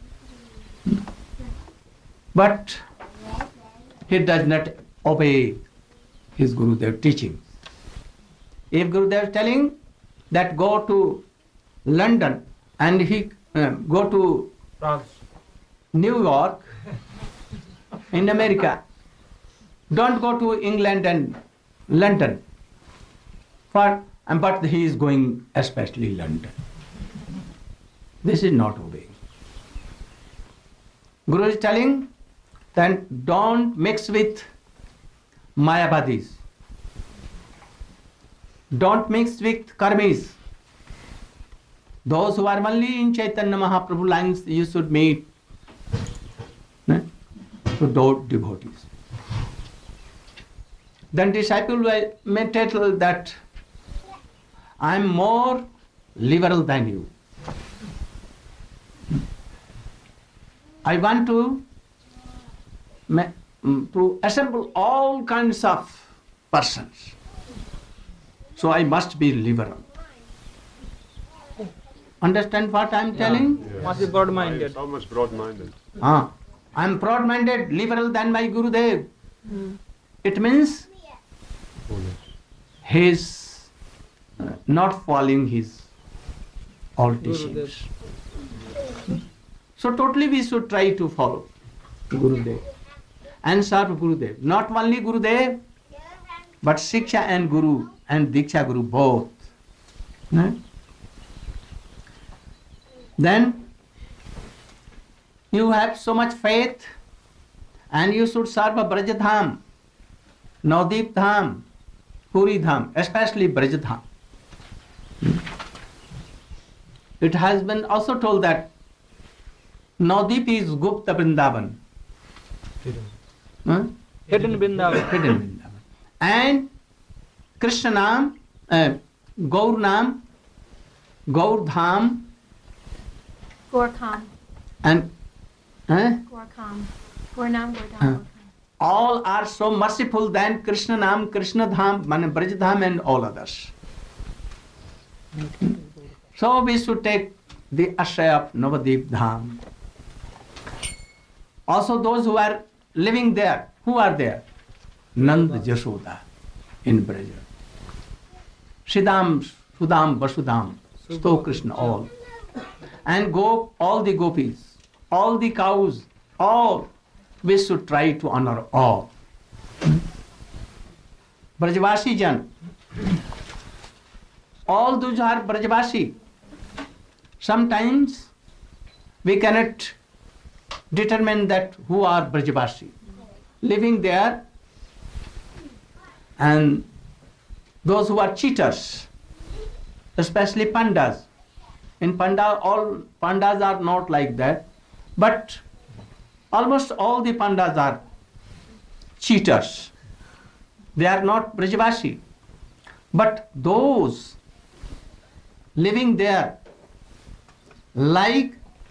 but he does not obey his Gurudev teaching. If Gurudev is telling that go to London and he go to France. New York in America, don't go to England and London. But he is going especially London. This is not obeying. Guru is telling that don't mix with Mayavadis. Don't mix with Karmis. Those who are only in Chaitanya Mahaprabhu lines, you should meet to those devotees. Then disciple may tell that I am more liberal than you. I want to assemble all kinds of persons. So I must be liberal. Understand what I am telling? Yes. Must be broad-minded. So much broad-minded. I am broad-minded, liberal than my Gurudev. It means he is not following his all teachings. So totally we should try to follow Gurudev and serve Gurudev. Not only Gurudev, but Shiksha and Guru and Diksha Guru both. Then you have so much faith and you should serve a Brajadham. Navdeep Dham, Puri Dham, especially Braj Dham. It has been also told that Navdeep is Gupta Vrindavan. Hidden Vrindavan. Hidden Vrindavan. And Krishna Nam, Gaur Nam, Gaur Dham, Gorkham. and Gorkham. Gornam, Gordam. all are so merciful than Krishna Nam, Krishna Dham, Braj Dham, and all others. So we should take the ashray of Navadip Dham. Also those who are living there, who are there? Nand Jashoda in Braja. Shidam, Sudam, Vasudam, Sto Krishna, all. And all the gopis, all the cows, all. We should try to honor all. Brajvasi Jan, all those are Brajvasi. Sometimes we cannot determine that who are Brajvasi. Living there, and those who are cheaters, especially pandas. In Panda, all pandas are not like that, but almost all the pandas are cheaters. They are not Brajvasi. But those living there, like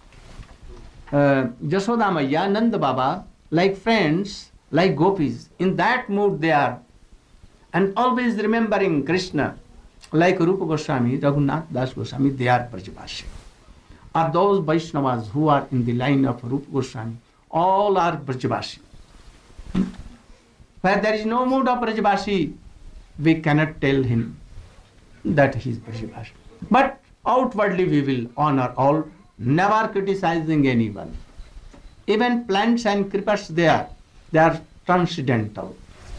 Jashoda Maiya, Nanda Baba, like friends, like gopis, in that mood they are, and always remembering Krishna, like Rupa Goswami, Raghunath Das Goswami, they are Brajvasi. Are those Vaishnavas who are in the line of Rupa Goswami, all are Brajvasi. Where there is no mood of Brajvasi, we cannot tell him that he is Brajvasi. But outwardly we will honor all, never criticizing anyone. Even plants and creepers they are transcendental.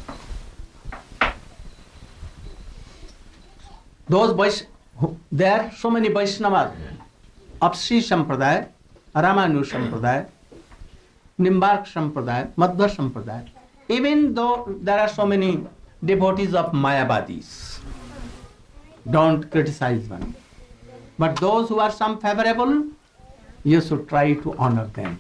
There are so many Vaishnavas of Sri Sampradaya, Ramanu Sampradaya, Nimbark Sampradaya, Madhva Sampradaya. Even though there are so many devotees of Mayavadis, don't criticize one. But those who are some favorable, you should try to honor them.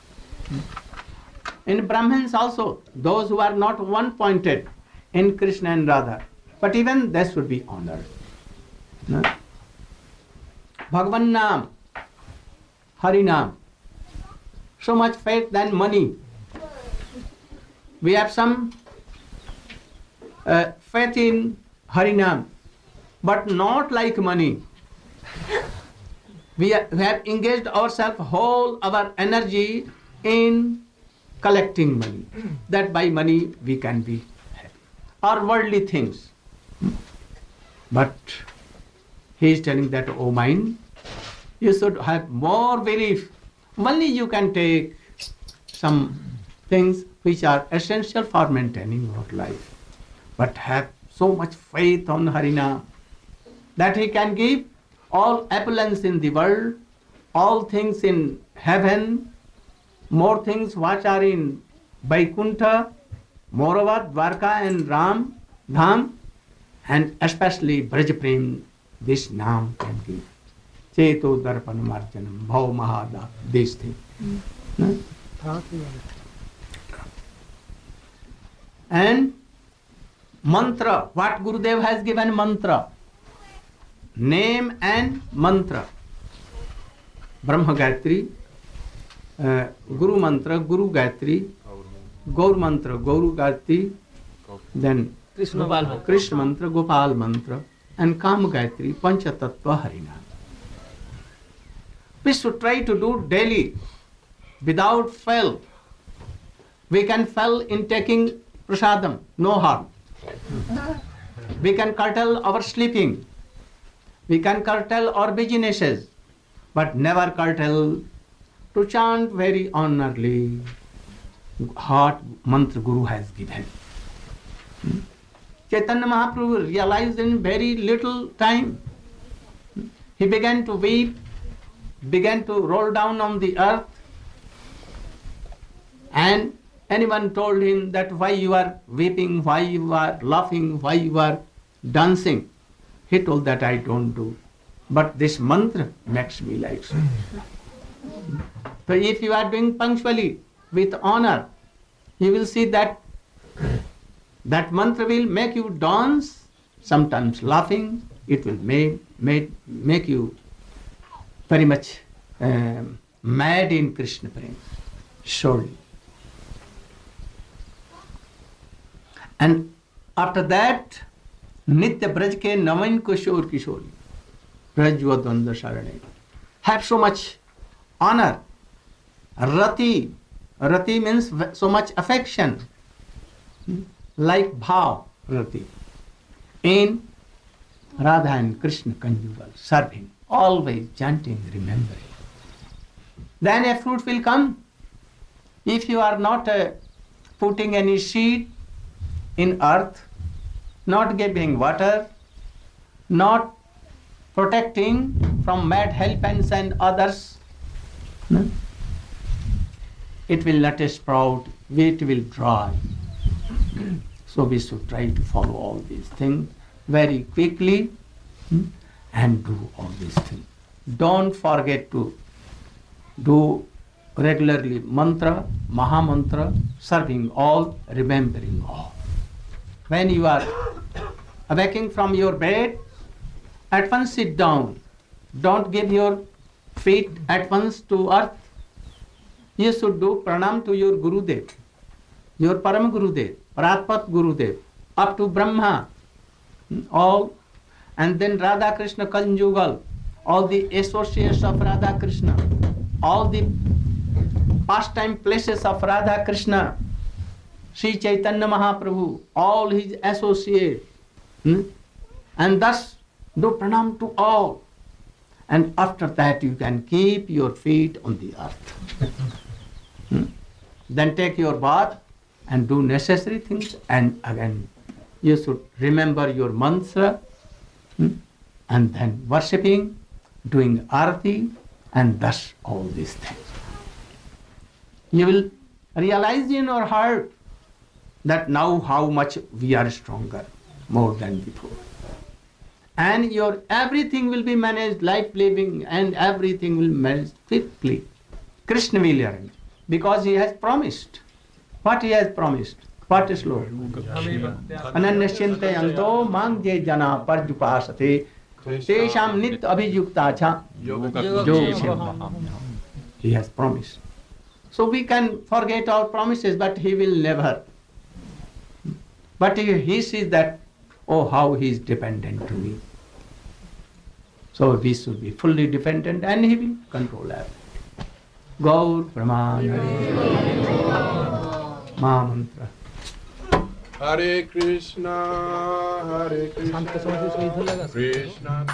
In Brahmins also, those who are not one-pointed in Krishna and Radha, but even they should be honored. No? Bhagavan Nam, Hari Nam, so much faith than money. We have some faith in Hari Nam, but not like money. We have engaged ourselves, whole our energy in collecting money, that by money we can be happy. Or worldly things. But he is telling that, oh mind, you should have more belief. Only you can take some things which are essential for maintaining your life. But have so much faith on Harina that he can give all opulence in the world, all things in heaven, more things which are in Vaikuntha, moreover Dwarka and Ram, Dham, and especially Braj Prem, this Naam can give. Cheto Darpan Marjanam, Bhav Mahada, this thing. No? And mantra, what Gurudev has given mantra? Name and mantra. Brahma Gayatri, Guru mantra, Guru Gayatri, Gaur mantra, Gauru Gayatri, then Krishna mantra, Gopal mantra, and Kam Gayatri, Pancha Tattva Harina. We should try to do daily without fail. We can fail in taking prasadam, no harm. We can curtail our sleeping. We can curtail our businesses, but never curtail to chant very honorably heart mantra Guru has given. Chaitanya Mahaprabhu realized in very little time. He began to weep, began to roll down on the earth, and anyone told him that why you are weeping, why you are laughing, why you are dancing, he told that I don't do. But this mantra makes me like so. So if you are doing punctually, with honor, you will see that that mantra will make you dance, sometimes laughing. It will make you very much mad in Krishna prema, surely. And after that, Nitya Braj ke Navain Kushor Kishori, Brajva Dvanda Sharane, have so much honor. Rati means so much affection, like bhav, rati, in Radha and Krishna conjugal, serving, always chanting, remembering. Then a fruit will come. If you are not putting any seed in earth, not giving water, not protecting from mad helpers and others, it will not sprout, it will dry. So we should try to follow all these things very quickly and do all these things. Don't forget to do regularly mantra, maha mantra, serving all, remembering all. When you are awaking from your bed, at once sit down. Don't give your feet at once to earth. You should do pranam to your Gurudev, your Param Gurudev, Pratpat Gurudev, up to Brahma, all, and then Radha Krishna conjugal, all the associates of Radha Krishna, all the pastime places of Radha Krishna, Sri Chaitanya Mahaprabhu, all his associates, and thus do pranam to all. And after that you can keep your feet on the earth. Then take your bath and do necessary things, and again you should remember your mantra, and then worshipping, doing arati, and thus all these things. You will realize in your heart that now how much we are stronger, more than before. And your everything will be managed, life living, and everything will manage quickly. Krishna will arrange, because he has promised. What he has promised? What is Lord? Ananyashinte anto mangye jana parjupasate tesham nit abhijukta cha yoga. He has promised. So we can forget our promises, but he will never. But he sees that, oh, how he is dependent to me. So we should be fully dependent, and he will control everything. Gaur Brahman Maha Mantra. Hare Krishna, Hare Krishna, Krishna Krishna,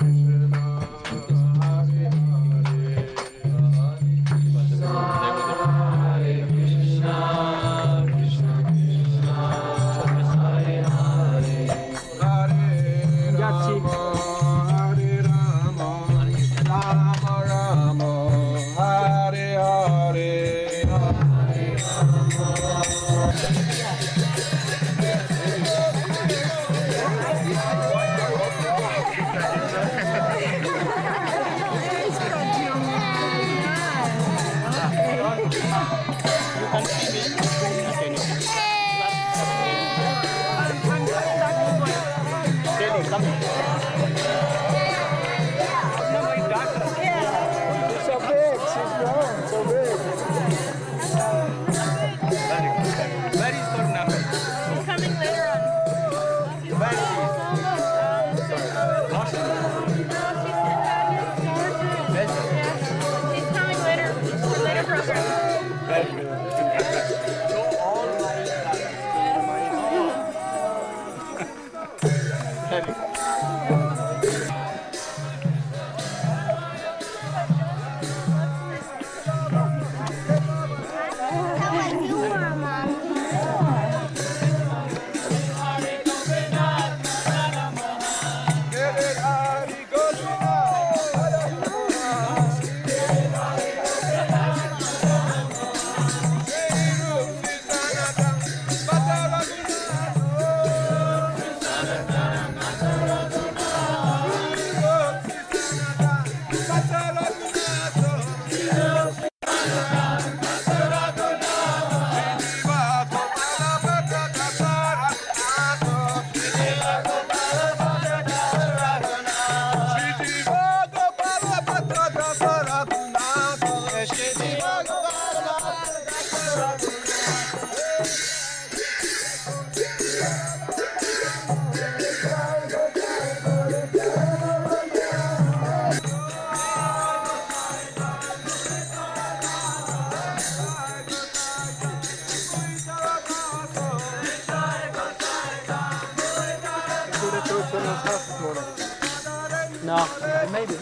No, maybe.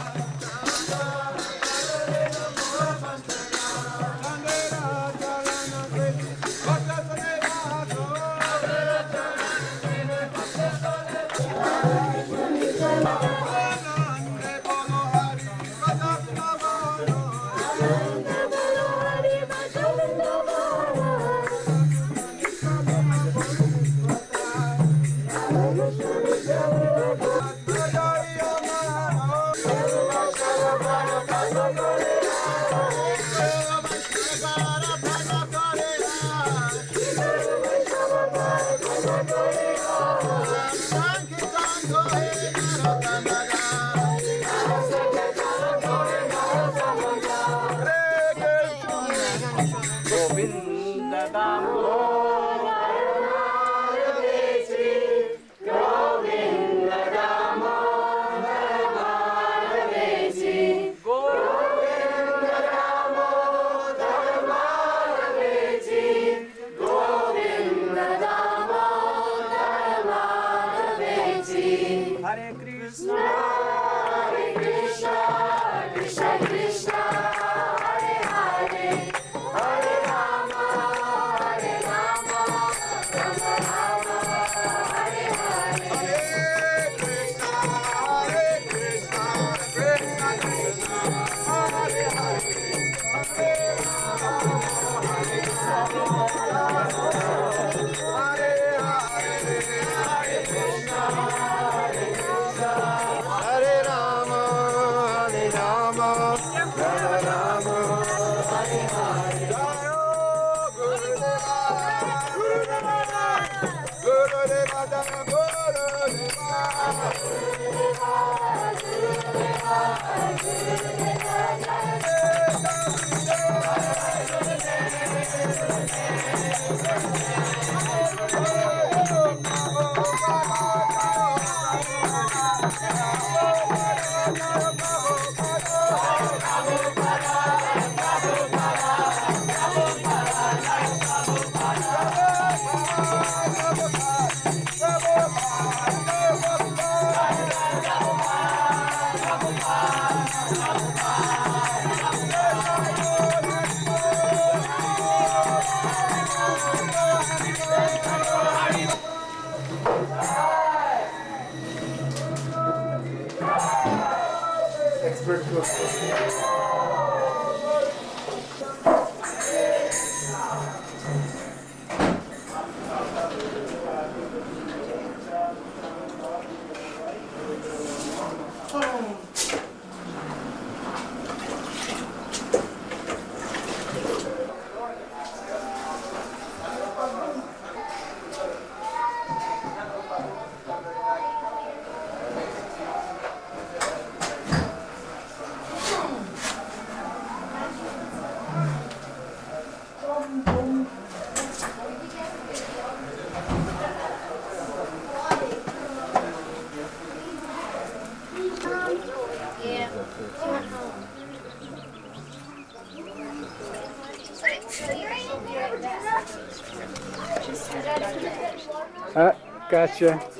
Gotcha. And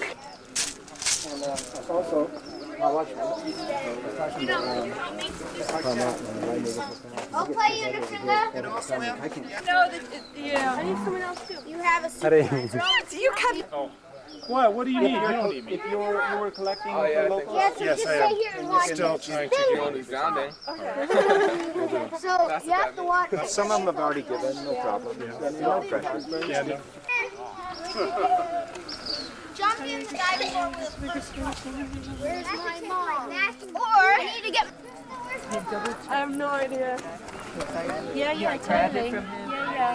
also, I'll play you in the No, yeah. I need someone else too. You have a Hare. You can. Oh. What do you need? You don't need me. If you were collecting yeah, the local... Yes, Yes, just I stay am. here and watch Still it. trying to You want to grounding? So you have to watch. some of them have already given, no problem. No pressure. Yeah, no. Jump in the diving board with Where's my mom? Or I need to get. I have no idea. Yeah, totally. Yeah.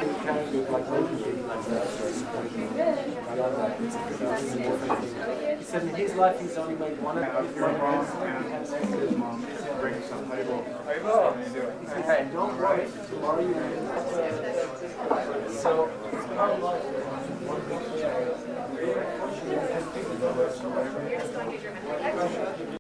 He said in his life he's only made one of His mom brings some label. He said, don't worry, tomorrow you will. So,